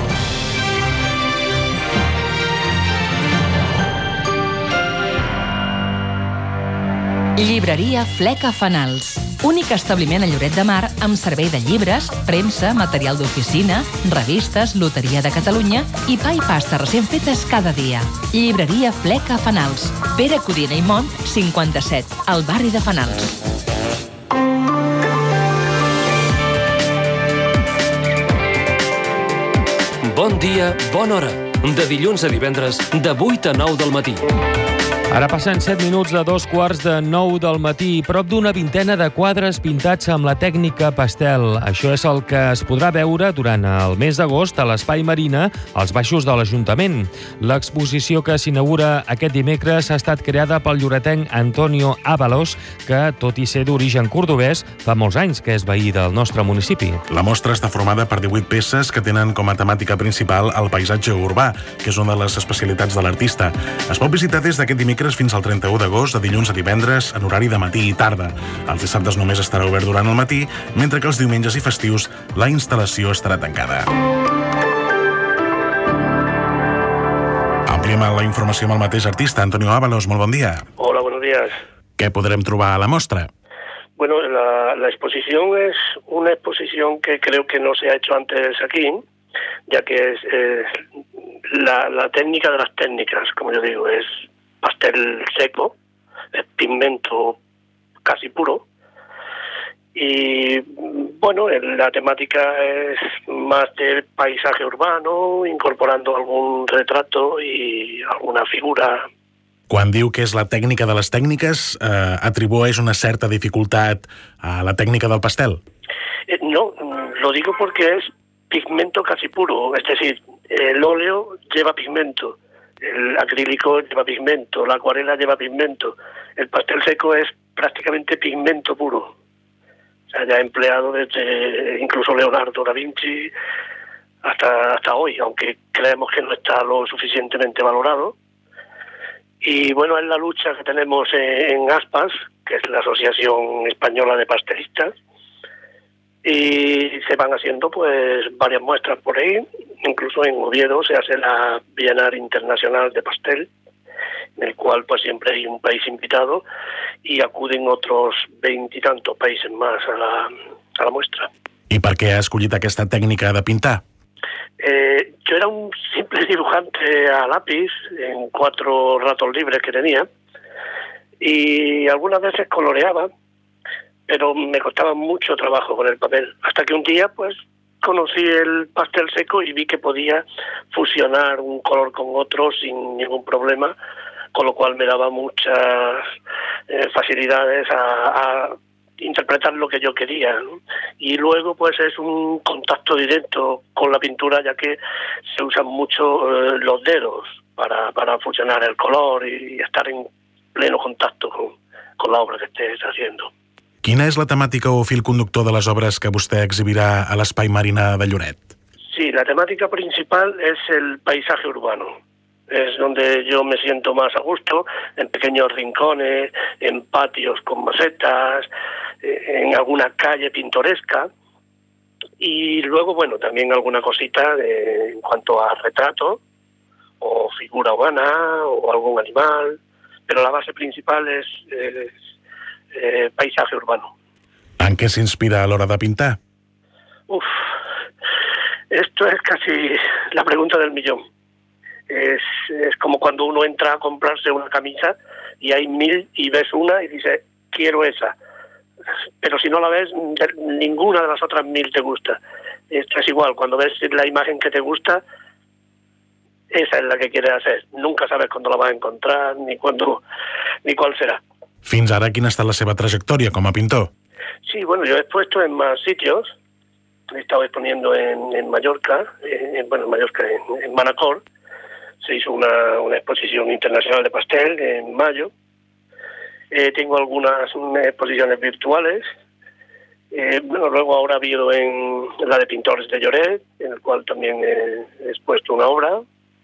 Llibreria Fleca Fanals. Únic establiment a Lloret de Mar amb servei de llibres, premsa, material d'oficina, revistes, loteria de Catalunya i pa i pasta recent fetes cada dia. Llibreria Fleca Fanals. Pere Codina i Mont, cinquanta-set, al barri de Fanals. Bon dia, bona hora. De dilluns a divendres, de vuit a nou del matí. Ara passen set minuts de dos quarts de nou del matí, prop d'una vintena de quadres pintats amb la tècnica pastel. Això és el que es podrà veure durant el mes d'agost a l'Espai Marina, als baixos de l'Ajuntament. L'exposició que s'inaugura aquest dimecres ha estat creada pel lloretenc Antonio Ábalos, que, tot i ser d'origen cordobès, fa molts anys que és veí del nostre municipi. La mostra està formada per divuit peces que tenen com a temàtica principal el paisatge urbà, que és una de les especialitats de l'artista. Es pot visitar des d'aquest dimecres fins al trenta-u d'agost, de dilluns a divendres, en horari de matí i tarda. Els dissabtes només estarà obert durant el matí, mentre que els diumenges i festius la instal·lació estarà tancada. Ampliem la informació amb el mateix artista, Antonio Ábalos. Molt bon dia. Hola, buenos días. ¿Qué podrem trobar a la mostra? Bueno, la, la exposición es una exposición que creo que no se ha hecho antes aquí, ya que es eh, la, la técnica de las técnicas, como yo digo, es pastel seco, es pigmento casi puro, y bueno, la temática es más del paisaje urbano, incorporando algún retrato y alguna figura. Quan diu que és la tècnica de les tècniques, eh, atribueix una certa dificultat a la tècnica del pastel? Eh, no, lo digo porque es pigmento casi puro, es decir, el óleo lleva pigmento, el acrílico lleva pigmento, la acuarela lleva pigmento, el pastel seco es prácticamente pigmento puro. O sea, ya empleado desde incluso Leonardo da Vinci hasta, hasta hoy, aunque creemos que no está lo suficientemente valorado. Y bueno, es la lucha que tenemos en, en Aspas, que es la Asociación Española de Pastelistas, y se van haciendo pues varias muestras por ahí. Incluso en Oviedo se hace la Bienal Internacional de Pastel, en el cual pues siempre hay un país invitado y acuden otros veintitantos países más a la, a la muestra. I per què ha escollit aquesta tècnica de pintar? Eh, yo era un simple dibujante a lápiz en cuatro ratos libres que tenía y algunas veces coloreaba, pero me costaba mucho trabajo con el papel, hasta que un día pues conocí el pastel seco y vi que podía fusionar un color con otro sin ningún problema, con lo cual me daba muchas eh, facilidades a, a interpretar lo que yo quería, ¿no? Y luego pues es un contacto directo con la pintura, ya que se usan mucho eh, los dedos para, para fusionar el color y estar en pleno contacto con, con la obra que estés haciendo. Quina és la temàtica o fil conductor de les obres que vostè exhibirà a l'Espai Marina de Lloret? Sí, la temática principal es el paisaje urbano. Es donde yo me siento más a gusto, en pequeños rincones, en patios con macetas, en alguna calle pintoresca. Y luego, bueno, también alguna cosita de, en cuanto a retrato, o figura humana, o algún animal. Pero la base principal es... es Eh, paisaje urbano. En què s'inspira a l'hora de pintar? Uf, esto es casi la pregunta del millón. Es, es como cuando uno entra a comprarse una camisa y hay mil y ves una y dices, quiero esa. Pero si no la ves, ninguna de las otras mil te gusta. Esto es igual, cuando ves la imagen que te gusta, esa es la que quieres hacer. Nunca sabes cuándo la vas a encontrar, ni cuándo, ni cuál será. Fins ara, quina ha estat la seva trajectòria com a pintor? Sí, bueno, yo he expuesto en más sitios. He estado exponiendo en, en Mallorca, en, bueno, en Mallorca, en, en Manacor. Se hizo una, una exposición internacional de pastel en mayo. Eh, tengo algunas exposiciones virtuales. Eh, bueno, luego ahora ha habido en la de Pintores de Lloret, en el cual también he, he expuesto una obra.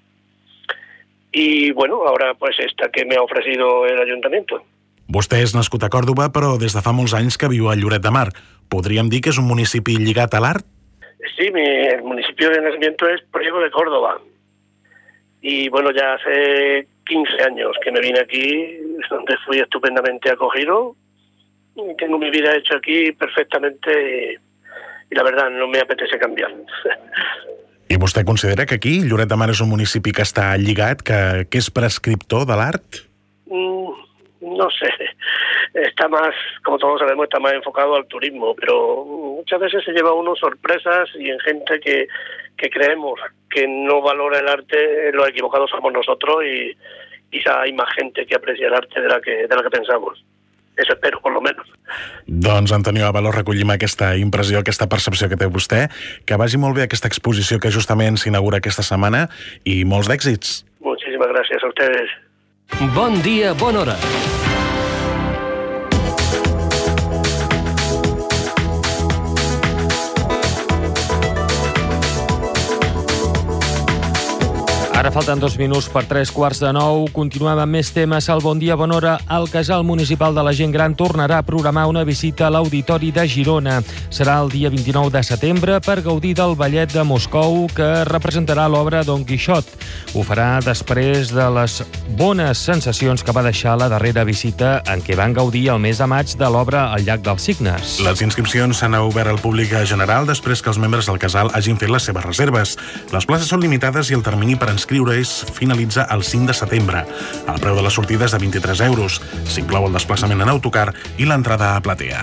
Y bueno, ahora pues esta que me ha ofrecido el ayuntamiento. Vostè és nascut a Còrdova, però des de fa molts anys que viu a Lloret de Mar. Podríem dir que és un municipi lligat a l'art? Sí, mi, el municipio de nacimiento es Priego de Córdoba. Y bueno, ya hace quince años que me vine aquí, donde fui estupendamente acogido. Y tengo mi vida hecha aquí perfectamente y la verdad no me apetece cambiar. I vostè considera que aquí Lloret de Mar és un municipi que està lligat, que, que és prescriptor de l'art? Mm, no sé, está más, como todos sabemos, está más enfocado al turismo, pero muchas veces se lleva uno sorpresas y en gente que, que creemos que no valora el arte, los equivocados somos nosotros y quizá hay más gente que aprecia el arte de la que, de la que pensamos. Eso espero, por lo menos. Doncs, Antonio Ábalos, recollim aquesta impressió, aquesta percepció que té vostè. Que vagi molt bé aquesta exposició que justament s'inaugura aquesta setmana i molts d'èxits. Muchísimas gracias a ustedes. Bon dia, bona hora. Ara falten dos minuts per tres quarts de nou. Continuem amb més temes. Al Bon Dia, Bona Hora, el Casal Municipal de la Gent Gran tornarà a programar una visita a l'Auditori de Girona. Serà el dia vint-i-nou de setembre per gaudir del ballet de Moscou que representarà l'obra Don Quixot. Ho farà després de les bones sensacions que va deixar la darrera visita en què van gaudir el mes de maig de l'obra El llac dels Cignes. Les inscripcions s'han obert al públic general després que els membres del casal hagin fet les seves reserves. Les places són limitades i el termini per inscriure és finalitza el cinc de setembre. El preu de la sortida és de vint-i-tres euros. S'inclou el desplaçament en autocar i l'entrada a platea.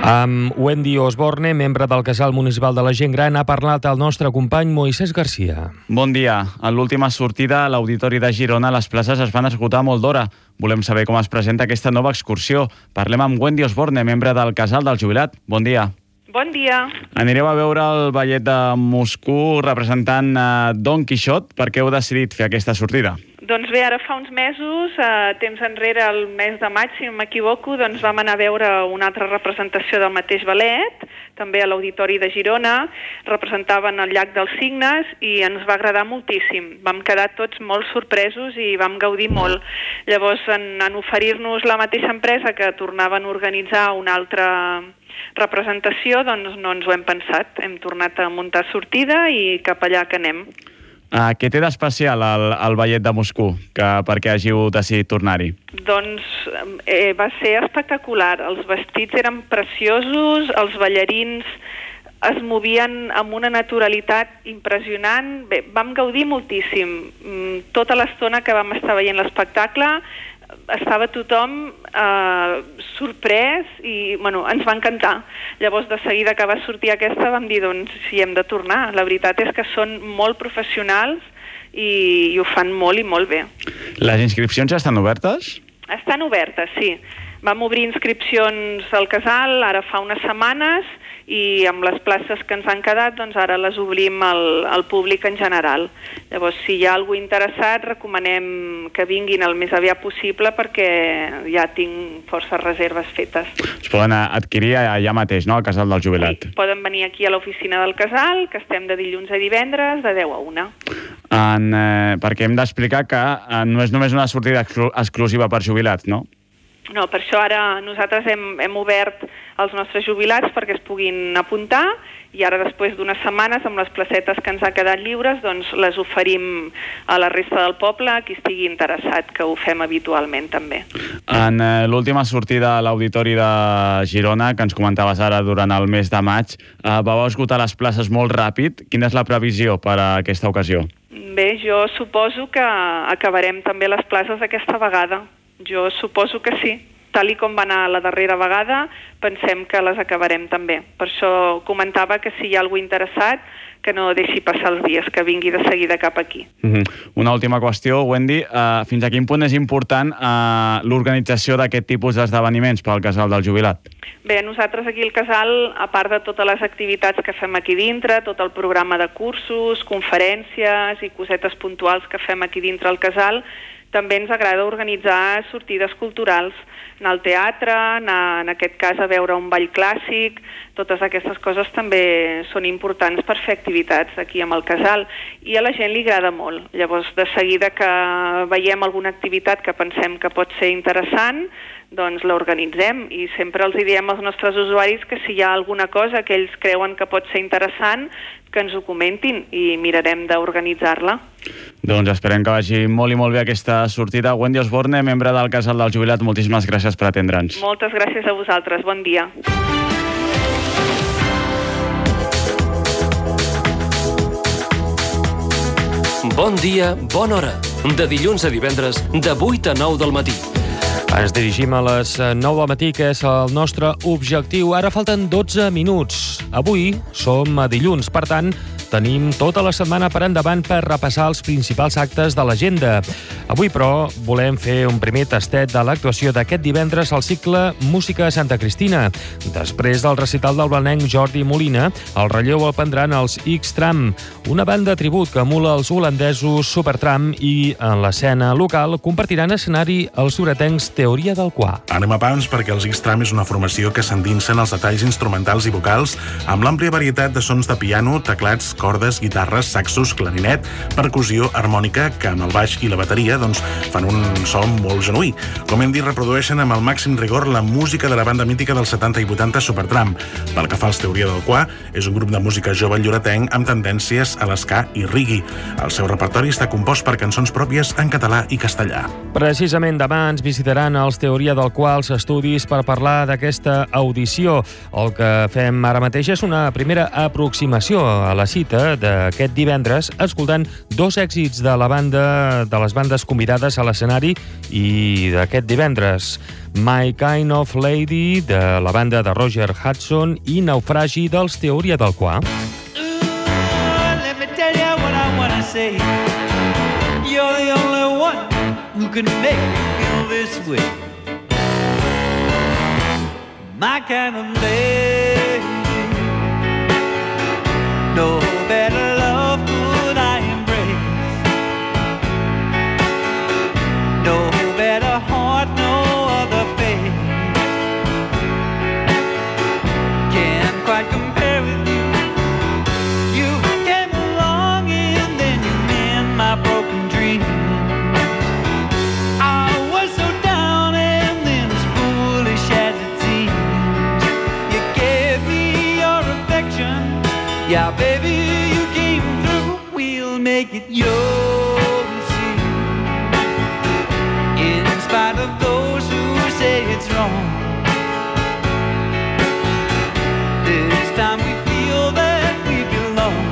Amb Wendy Osborne, membre del Casal Municipal de la Gent Gran, ha parlat el nostre company Moisés Garcia. Bon dia. En l'última sortida a l'Auditori de Girona, les places es van esgotar molt d'hora. Volem saber com es presenta aquesta nova excursió. Parlem amb Wendy Osborne, membre del Casal del Jubilat. Bon dia. Bon dia. Anireu a veure el ballet de Moscou representant uh, Don Quixot. Per què heu decidit fer aquesta sortida? Doncs bé, ara fa uns mesos, eh, temps enrere, el mes de maig, si no m'equivoco, doncs vam anar a veure una altra representació del mateix ballet, també a l'Auditori de Girona, representaven el Llac dels Cignes i ens va agradar moltíssim. Vam quedar tots molt sorpresos i vam gaudir molt. Llavors, en, en oferir-nos la mateixa empresa que tornaven a organitzar una altra representació, doncs no ens ho hem pensat. Hem tornat a muntar sortida i cap allà que anem. Uh, què té d'especial el, el ballet de Moscou, que perquè hàgiu decidit tornar-hi? Doncs eh, va ser espectacular. Els vestits eren preciosos, els ballarins es movien amb una naturalitat impressionant. Bé, vam gaudir moltíssim. Tota l'estona que vam estar veient l'espectacle estava tothom eh, sorprès i bueno, ens va encantar. Llavors, de seguida que va sortir aquesta, vam dir, doncs, si hem de tornar. La veritat és que són molt professionals i, i ho fan molt i molt bé. Les inscripcions ja estan obertes? Estan obertes, sí. Vam obrir inscripcions al casal ara fa unes setmanes i amb les places que ens han quedat, doncs ara les obrim al, al públic en general. Llavors, si hi ha algú interessat, recomanem que vinguin el més aviat possible perquè ja tinc forces reserves fetes. Es poden adquirir allà mateix, no?, al Casal del Jubilat. Sí, poden venir aquí a l'oficina del casal, que estem de dilluns a divendres, de deu a una. En, eh, perquè hem d'explicar que eh, no és només una sortida exclu exclusiva per jubilats, no? No, per això ara nosaltres hem, hem obert els nostres jubilats perquè es puguin apuntar i ara després d'unes setmanes amb les placetes que ens ha quedat lliures doncs les oferim a la resta del poble, a qui estigui interessat, que ho fem habitualment també. En eh, l'última sortida a l'Auditori de Girona, que ens comentaves ara durant el mes de maig, eh, vau esgotar les places molt ràpid. Quina és la previsió per a aquesta ocasió? Bé, jo suposo que acabarem també les places aquesta vegada. Jo suposo que sí. Tal i com va anar la darrera vegada, pensem que les acabarem també. Per això comentava que si hi ha algú interessat, que no deixi passar els dies, que vingui de seguida cap aquí. Mm-hmm. Una última qüestió, Wendy. Uh, fins a quin punt és important uh, l'organització d'aquest tipus d'esdeveniments pel Casal del Jubilat? Bé, nosaltres aquí al Casal, a part de totes les activitats que fem aquí dintre, tot el programa de cursos, conferències i cosetes puntuals que fem aquí dintre al Casal, també ens agrada organitzar sortides culturals, anar al teatre, anar, en aquest cas, a veure un ball clàssic. Totes aquestes coses també són importants per fer activitats aquí amb el casal i a la gent li agrada molt. Llavors, de seguida que veiem alguna activitat que pensem que pot ser interessant, doncs l'organitzem i sempre els diem als nostres usuaris que si hi ha alguna cosa que ells creuen que pot ser interessant, que ens ho comentin i mirarem d'organitzar-la. Doncs esperem que vagi molt i molt bé aquesta sortida. Wendy Osborne, membre del Casal del Jubilat, moltíssimes gràcies per atendre'ns. Moltes gràcies a vosaltres. Bon dia. Bon dia, bona hora. De dilluns a divendres, de vuit a nou del matí. Ens dirigim a les nou del matí, que és el nostre objectiu. Ara falten dotze minuts. Avui som a dilluns, per tant, tenim tota la setmana per endavant per repassar els principals actes de l'agenda. Avui, però, volem fer un primer tastet de l'actuació d'aquest divendres al cicle Música a Santa Cristina. Després del recital del blanenc Jordi Molina, el relleu el prendran els X-Tram, una banda tribut que emula els holandesos Supertram, i en l'escena local compartiran escenari els suretencs Teoria del Qua. Anem a pams perquè els X-Tram és una formació que s'endinsa en els detalls instrumentals i vocals amb l'àmplia varietat de sons de piano, teclats, cordes, guitarres, saxos, clarinet, percussió, harmònica, que amb el baix i la bateria doncs, fan un so molt genuí. Com hem dit, reprodueixen amb el màxim rigor la música de la banda mítica dels setanta i vuitanta Supertram. Pel que fa als Teoria del Qua, és un grup de música jove lloretenc amb tendències a l'esca i reggae. El seu repertori està compost per cançons pròpies en català i castellà. Precisament demà ens visitaran els Teoria del Qua als estudis per parlar d'aquesta audició. El que fem ara mateix és una primera aproximació a la cita cita d'aquest divendres escoltant dos èxits de la banda de les bandes convidades a l'escenari i d'aquest divendres. My Kind of Lady, de la banda de Roger Hudson, i Naufragi dels Teoria del Qua. Let me tell you what I wanna say. You're the only one who can make me feel this way. My kind of lady. No better love could I embrace. No better heart, no other face. Can't quite compare with you. You came along and then you mend my broken dreams. I was so down and then as foolish as it seems. You gave me your affection. Yeah, baby, you came through. We'll make it yours, see. In spite of those who say it's wrong, this time we feel that we belong.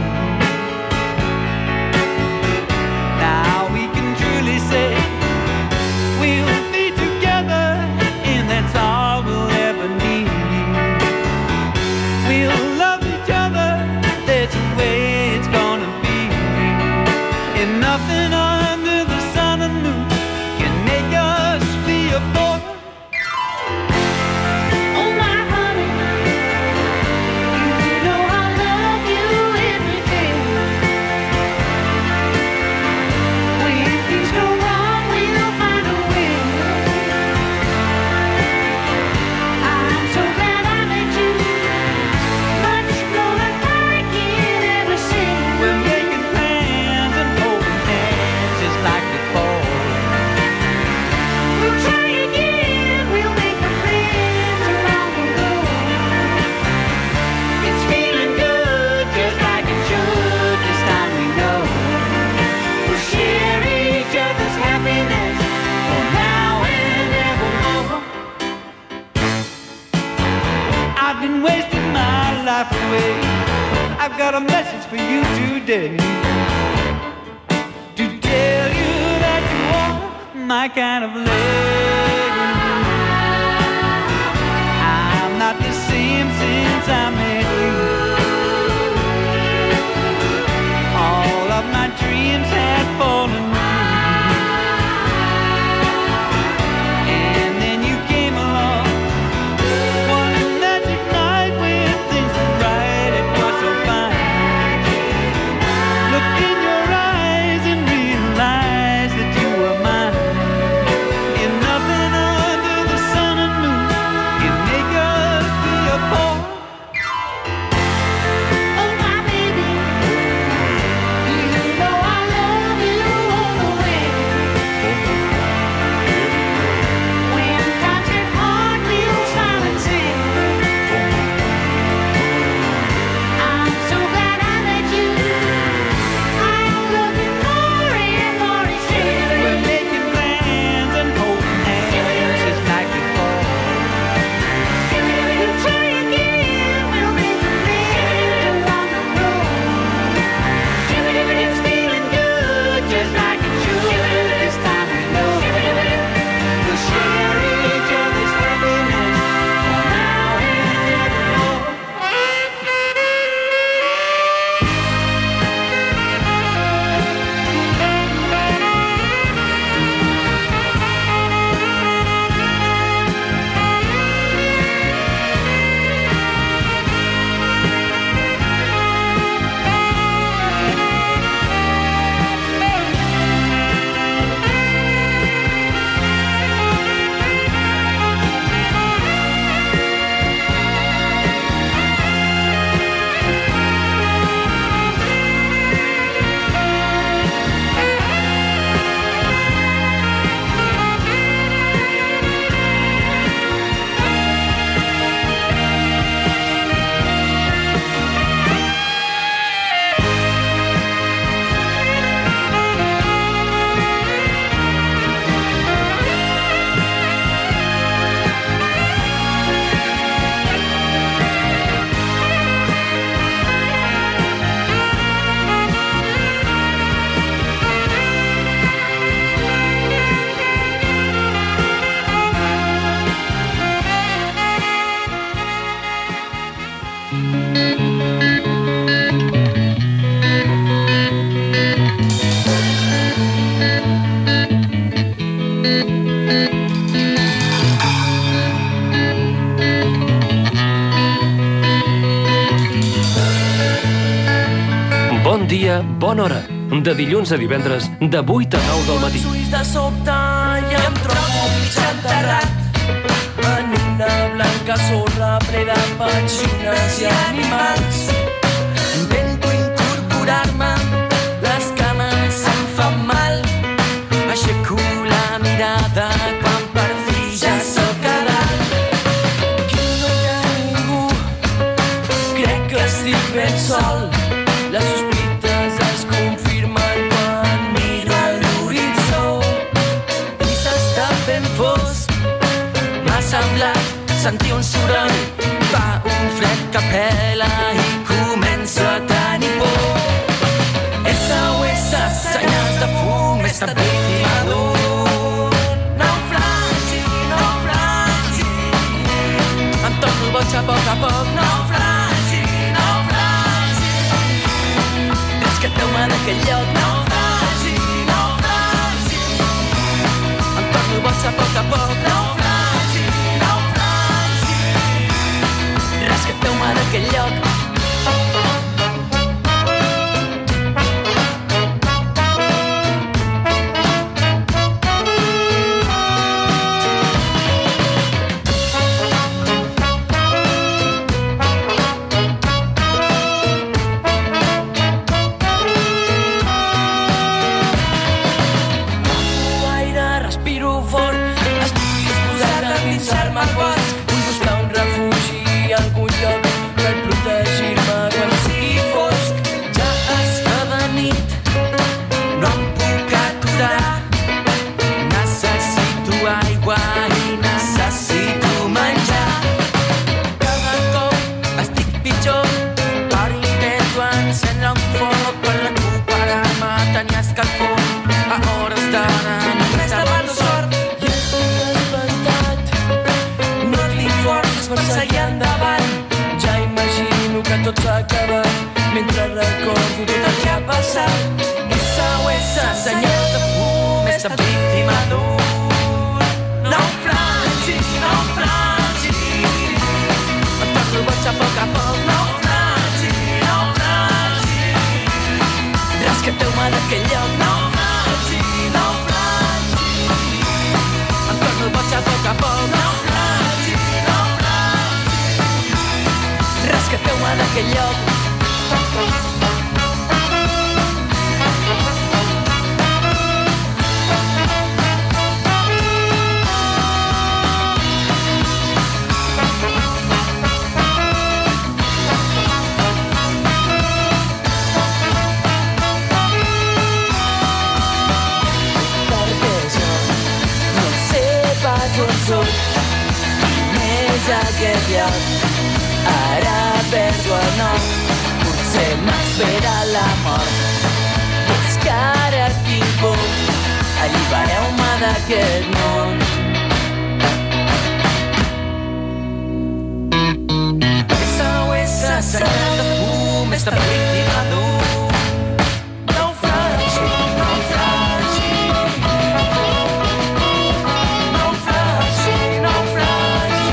Now we can truly say we'll be together, and that's all we'll ever need. We'll love each other. That's the way it's gonna be. And nothing under the sun and moon can make us be apart. Oh my honey, you know I love you every day. When things go wrong, we'll find a way. I'm so glad I met you. Much more than I can ever see. We're making plans and holding hands just like before. We'll try again, we'll make amends along the road. It's feeling good just like it should. This time we know we'll share each other's happiness for now and evermore. I've been wasting my life away. I've got a message for you today, to tell you that you are my kind of lady. I'm not the same since I met you. All of my dreams had fallen through, and then you came along. One magic night when things were right, it was so fine. Look in your eyes and realize that you were mine. And nothing dia, bona hora. De dilluns a divendres, de vuit a nou del matí. Ulls de sobte i em trobo mig enterrat en una blanca sorra ple de petxines i animals. Intento incorporar-me, les cames em fan mal. Aixeco la mirada quan per fi ja sóc a dalt. Aquí no hi ha ningú, crec que estic ben sol. Les sospites es confirmen quan miro a l'horitzó i s'està ben fosc. M'ha semblat sentir un soroll, fa un fred que pela i començo a tenir por. S O S, senyals de fum, he estat víctima d'un naufragi, naufragi. Em torno boig a poc a poc, naufragi, naufragi. Rescateu-me d'aquell lloc, naufragi, naufragi. Em torno boig a poc a poc, naufragi, naufragi. Rescateu-me d'aquell lloc. Tot s'ha acabat mentre recordo tot el que ha passat. S O S, senyal de fum, he estat víctima d'un naufragi, naufragi. Em torno boig a poc a poc, naufragi, naufragi. Rescateu-me d'aquell lloc, naufragi, naufragi. Em torno boig a poc a poc, naufragi, naufragi. Rescateu-me d'aquell lloc. Perquè jo no sé pas on soc, més aquest lloc. Ara perdo el nom, potser m'espera la mort. És que ara tinc por, allibereu-me d'aquest món. S O S, senyal de fum, he estat víctima d'un naufragi, naufragi. Naufragi, naufragi.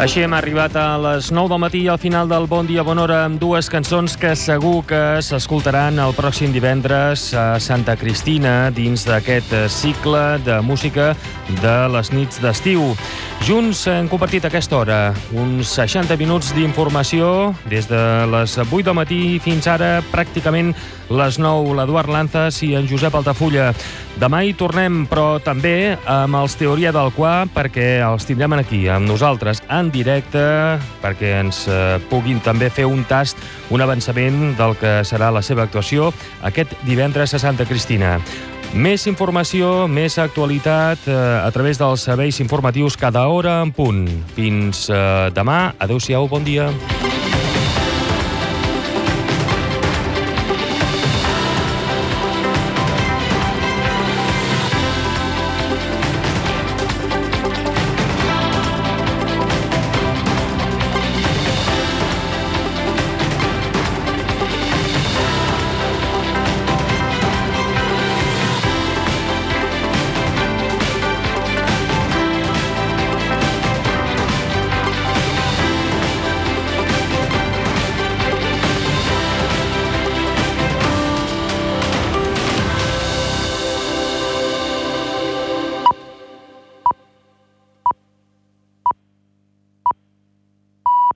Així hem arribat a les nou del matí al final del Bon Dia Bona Hora amb dues cançons que segur que s'escoltaran el pròxim divendres a Santa Cristina dins d'aquest cicle de música de les nits d'estiu. Junts hem compartit aquesta hora uns seixanta minuts d'informació des de les vuit del matí fins ara pràcticament les nou. L'Eduard Lanzas i en Josep Altafulla. Demà hi tornem, però també amb els Teoria del Qua, perquè els tindrem aquí amb nosaltres en directe, perquè ens eh, puguin també fer un tast, un avançament del que serà la seva actuació aquest divendres a Santa Cristina. Més informació, més actualitat eh, a través dels serveis informatius cada hora en punt. Fins eh, demà. Adéu-siau, bon dia.